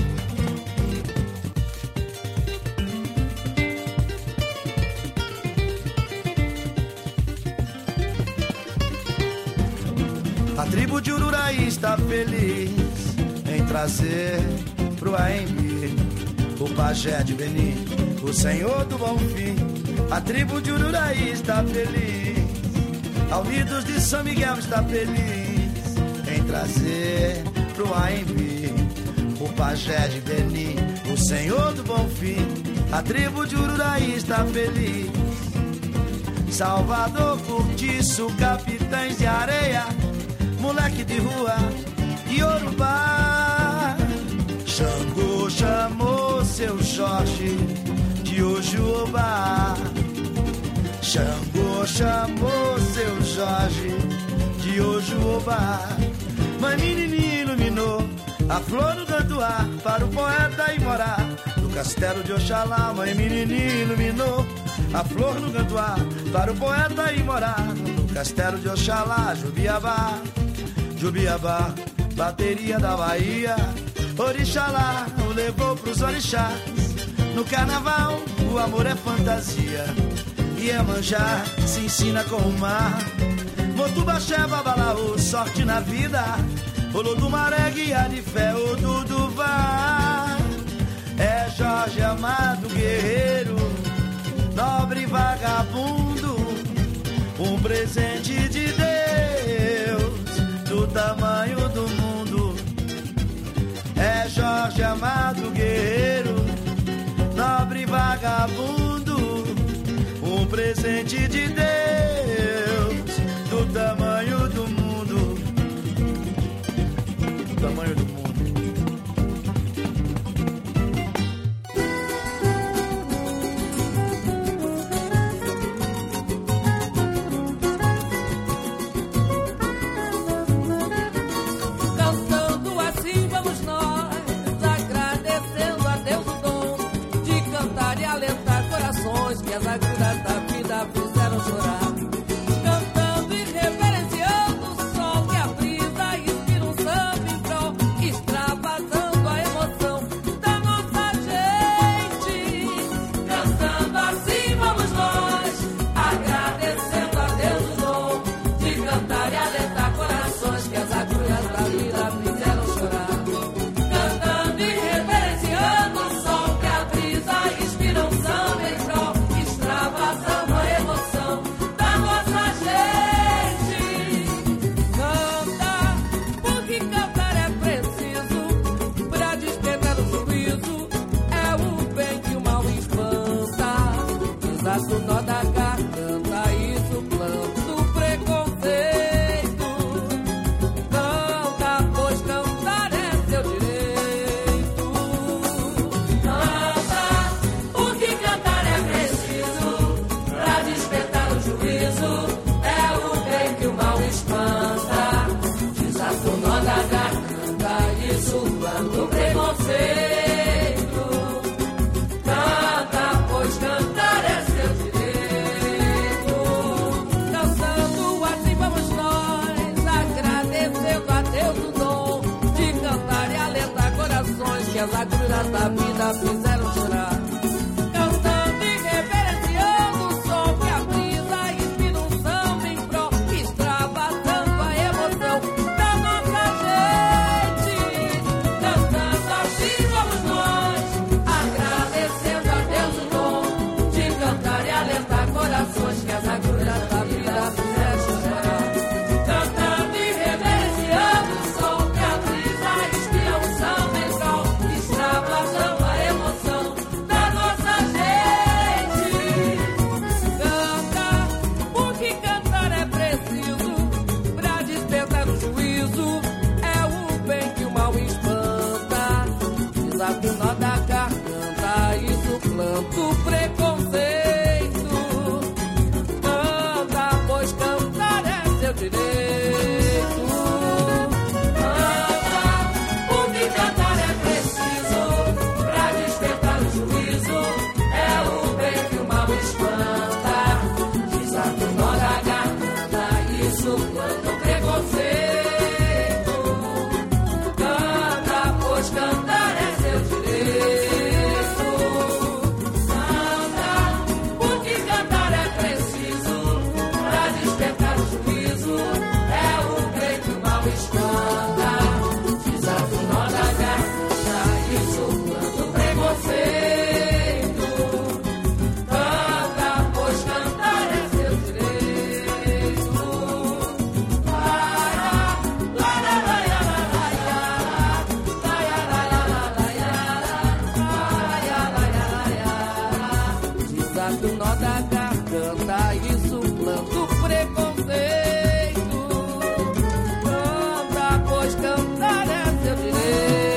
A tribo de Ururaí está feliz em trazer pro AMB o pajé de Benim, o senhor do bom fim. A tribo de Ururaí está feliz, a Unidos de São Miguel está feliz em trazer pro AMB o pajé de Benim, o senhor do bom fim. A tribo de Ururaí está feliz. Salvador, Curtiço, Capitães de Areia, moleque de rua, Iorubá. Xangô chamou seu Jorge de Ojuobá. Xangô chamou seu Jorge de Ojuobá. Mãe menininha iluminou a flor no gantuá para o poeta ir morar no castelo de Oxalá. Mãe menininha iluminou a flor no gantuá para o poeta ir morar no castelo de Oxalá. Jubiabá, Jubiabá, bateria da Bahia. Orixalá o levou pros orixás. No carnaval o amor é fantasia. Iemanjá se ensina com o mar. Motubaxé, Babalaú, sorte na vida. Olotumaré, guia de fé, o Duduvá. É Jorge Amado, guerreiro, nobre vagabundo, um presente de Deus, do tamanho do mundo. É Jorge Amado, guerreiro, nobre vagabundo, um presente de Deus, do tamanho do mundo, do tamanho do mundo. Cantando assim vamos nós, agradecendo a Deus o dom de cantar e alentar corações que as agruras da vida fizeram chorar. Cantando e reverenciando o sol que a brisa inspira um samba em prol, extravasando a emoção da nossa gente. Cantando assim vamos nós, agradecendo a Deus o dom de cantar e alentar corações que as agruras da vida fizeram chorar. Cantando e reverenciando o sol que a brisa inspira um samba em prol, extravasando que as agruras da vida fizeram chorar. Cantando e reverenciando o sol que a brisa inspira um samba em prol, extravasando a emoção da nossa gente. Cantando assim somos nós, agradecendo a Deus o dom de cantar e alertar corações que as agruras da vida fizeram chorar. Cantando e reverenciando o sol que a brisa inspira um samba em prol, extravasando a emoção da nossa gente. Canta, porque cantar é preciso pra despertar o juízo. É o bem que o mal espanta, desafio nó da garganta, isso planta o preconceito. Canta, pois cantar é seu direito. Canta, porque cantar é preciso pra despertar o juízo. É o bem que o mal espanta, desafio nó da garganta, isso planta o preconceito. Canta, pois cantar é seu direito. Canta, porque cantar é preciso pra despertar o juízo. É o bem que o mal espanta, desafio nó da garganta, isso planta o preconceito. Canta, pois cantar é seu direito. Desafio nó da garganta, isso planta o preconceito. Canta, pois cantar é seu direito.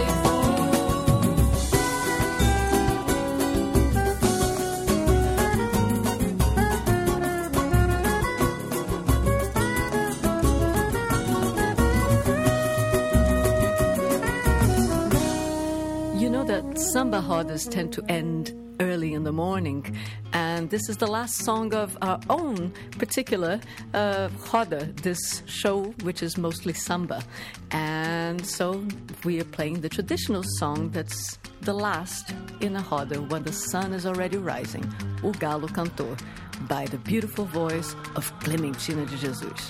You know that samba rodas tend to end early in the morning, and this is the last song of our own particular roda, this show, which is mostly samba. And so we are playing the traditional song that's the last in a roda when the sun is already rising, O Galo Cantor, by the beautiful voice of Clementina de Jesus.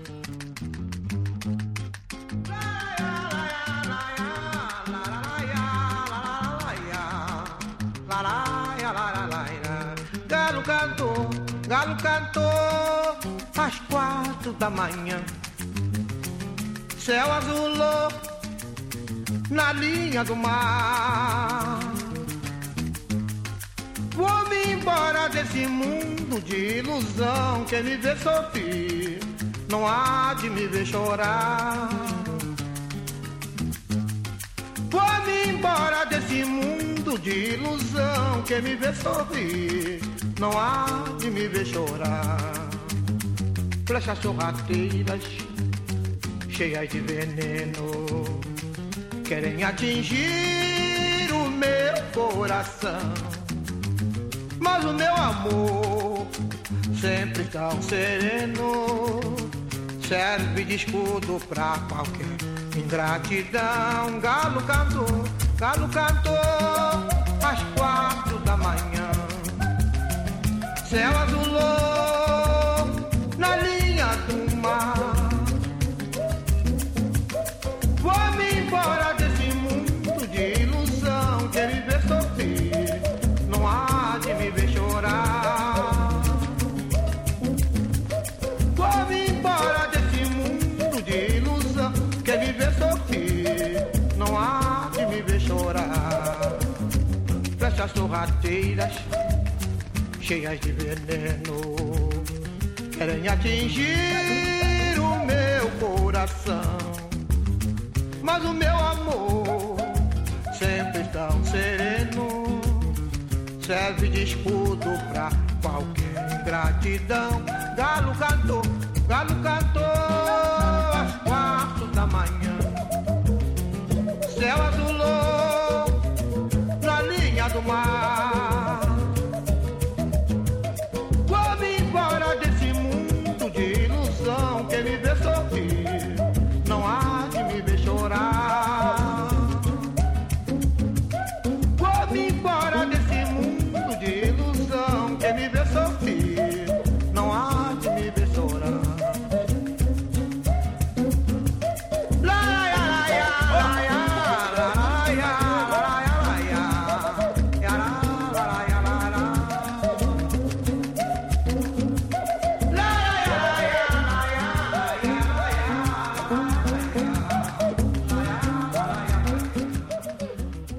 Galo cantou às 4 da manhã. Céu azulou na linha do mar. Vou-me embora desse mundo de ilusão. Quem me vê sorrir não há de me ver chorar. Vou-me embora desse mundo de ilusão. Quem me vê sorrir não há de me ver chorar. Flechas sorrateiras, cheias de veneno, querem atingir o meu coração. Mas o meu amor, sempre tão sereno, serve de escudo pra qualquer ingratidão. Galo cantou às 4 da manhã. Céu azulou na linha do mar. Vou-me embora desse mundo de ilusão. Quem me vê sorrir não há de me ver chorar. Vou-me embora desse mundo de ilusão. Quem me vê sorrir não há de me ver chorar. Flechas sorrateiras, cheias de veneno, querem atingir o meu coração. Mas o meu amor, sempre tão sereno, serve de escudo pra qualquer ingratidão. Galo cantou às 4 da manhã. Céu azulou na linha do mar. Vou-me embora desse mundo de ilusão. Quem me vê sorrir não há de me ver chorar.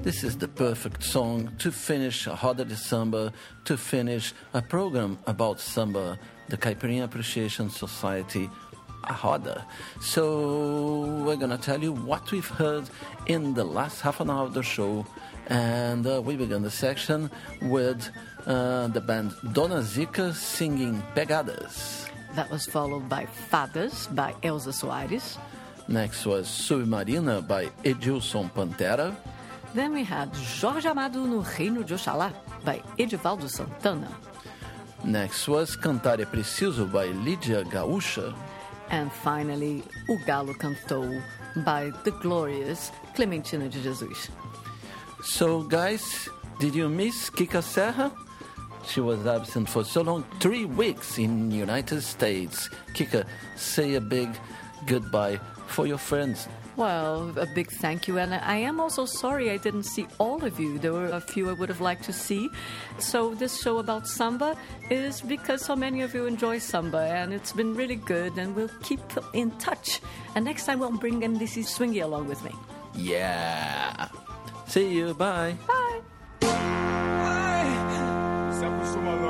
This is the perfect song to finish a Roda de Samba, to finish a program about samba, the Caipirinha Appreciation Society, a Roda. So we're going to tell you what we've heard in the last half an hour of the show. And we began the section with the band Dona Zica singing Pegadas. That was followed by Fadas by Elza Soares. Next was Submarina by Edilson Pantera. Then we had Jorge Amado no Reino de Oxalá by Edivaldo Santana. Next was Cantar é Preciso by Lídia Gaúcha. And finally, O Galo Cantou by the glorious Clementina de Jesus. So guys, did you miss Kika Serra? She was absent for so long, 3 weeks in United States. Kika, say a big goodbye for your friends. Well, a big thank you, and I am also sorry I didn't see all of you. There were a few I would have liked to see. So this show about samba is because so many of you enjoy samba, and it's been really good, and we'll keep in touch. And next time we'll bring MDC Swingy along with me. Yeah. See you. Bye. Bye. Sempre sou malandro.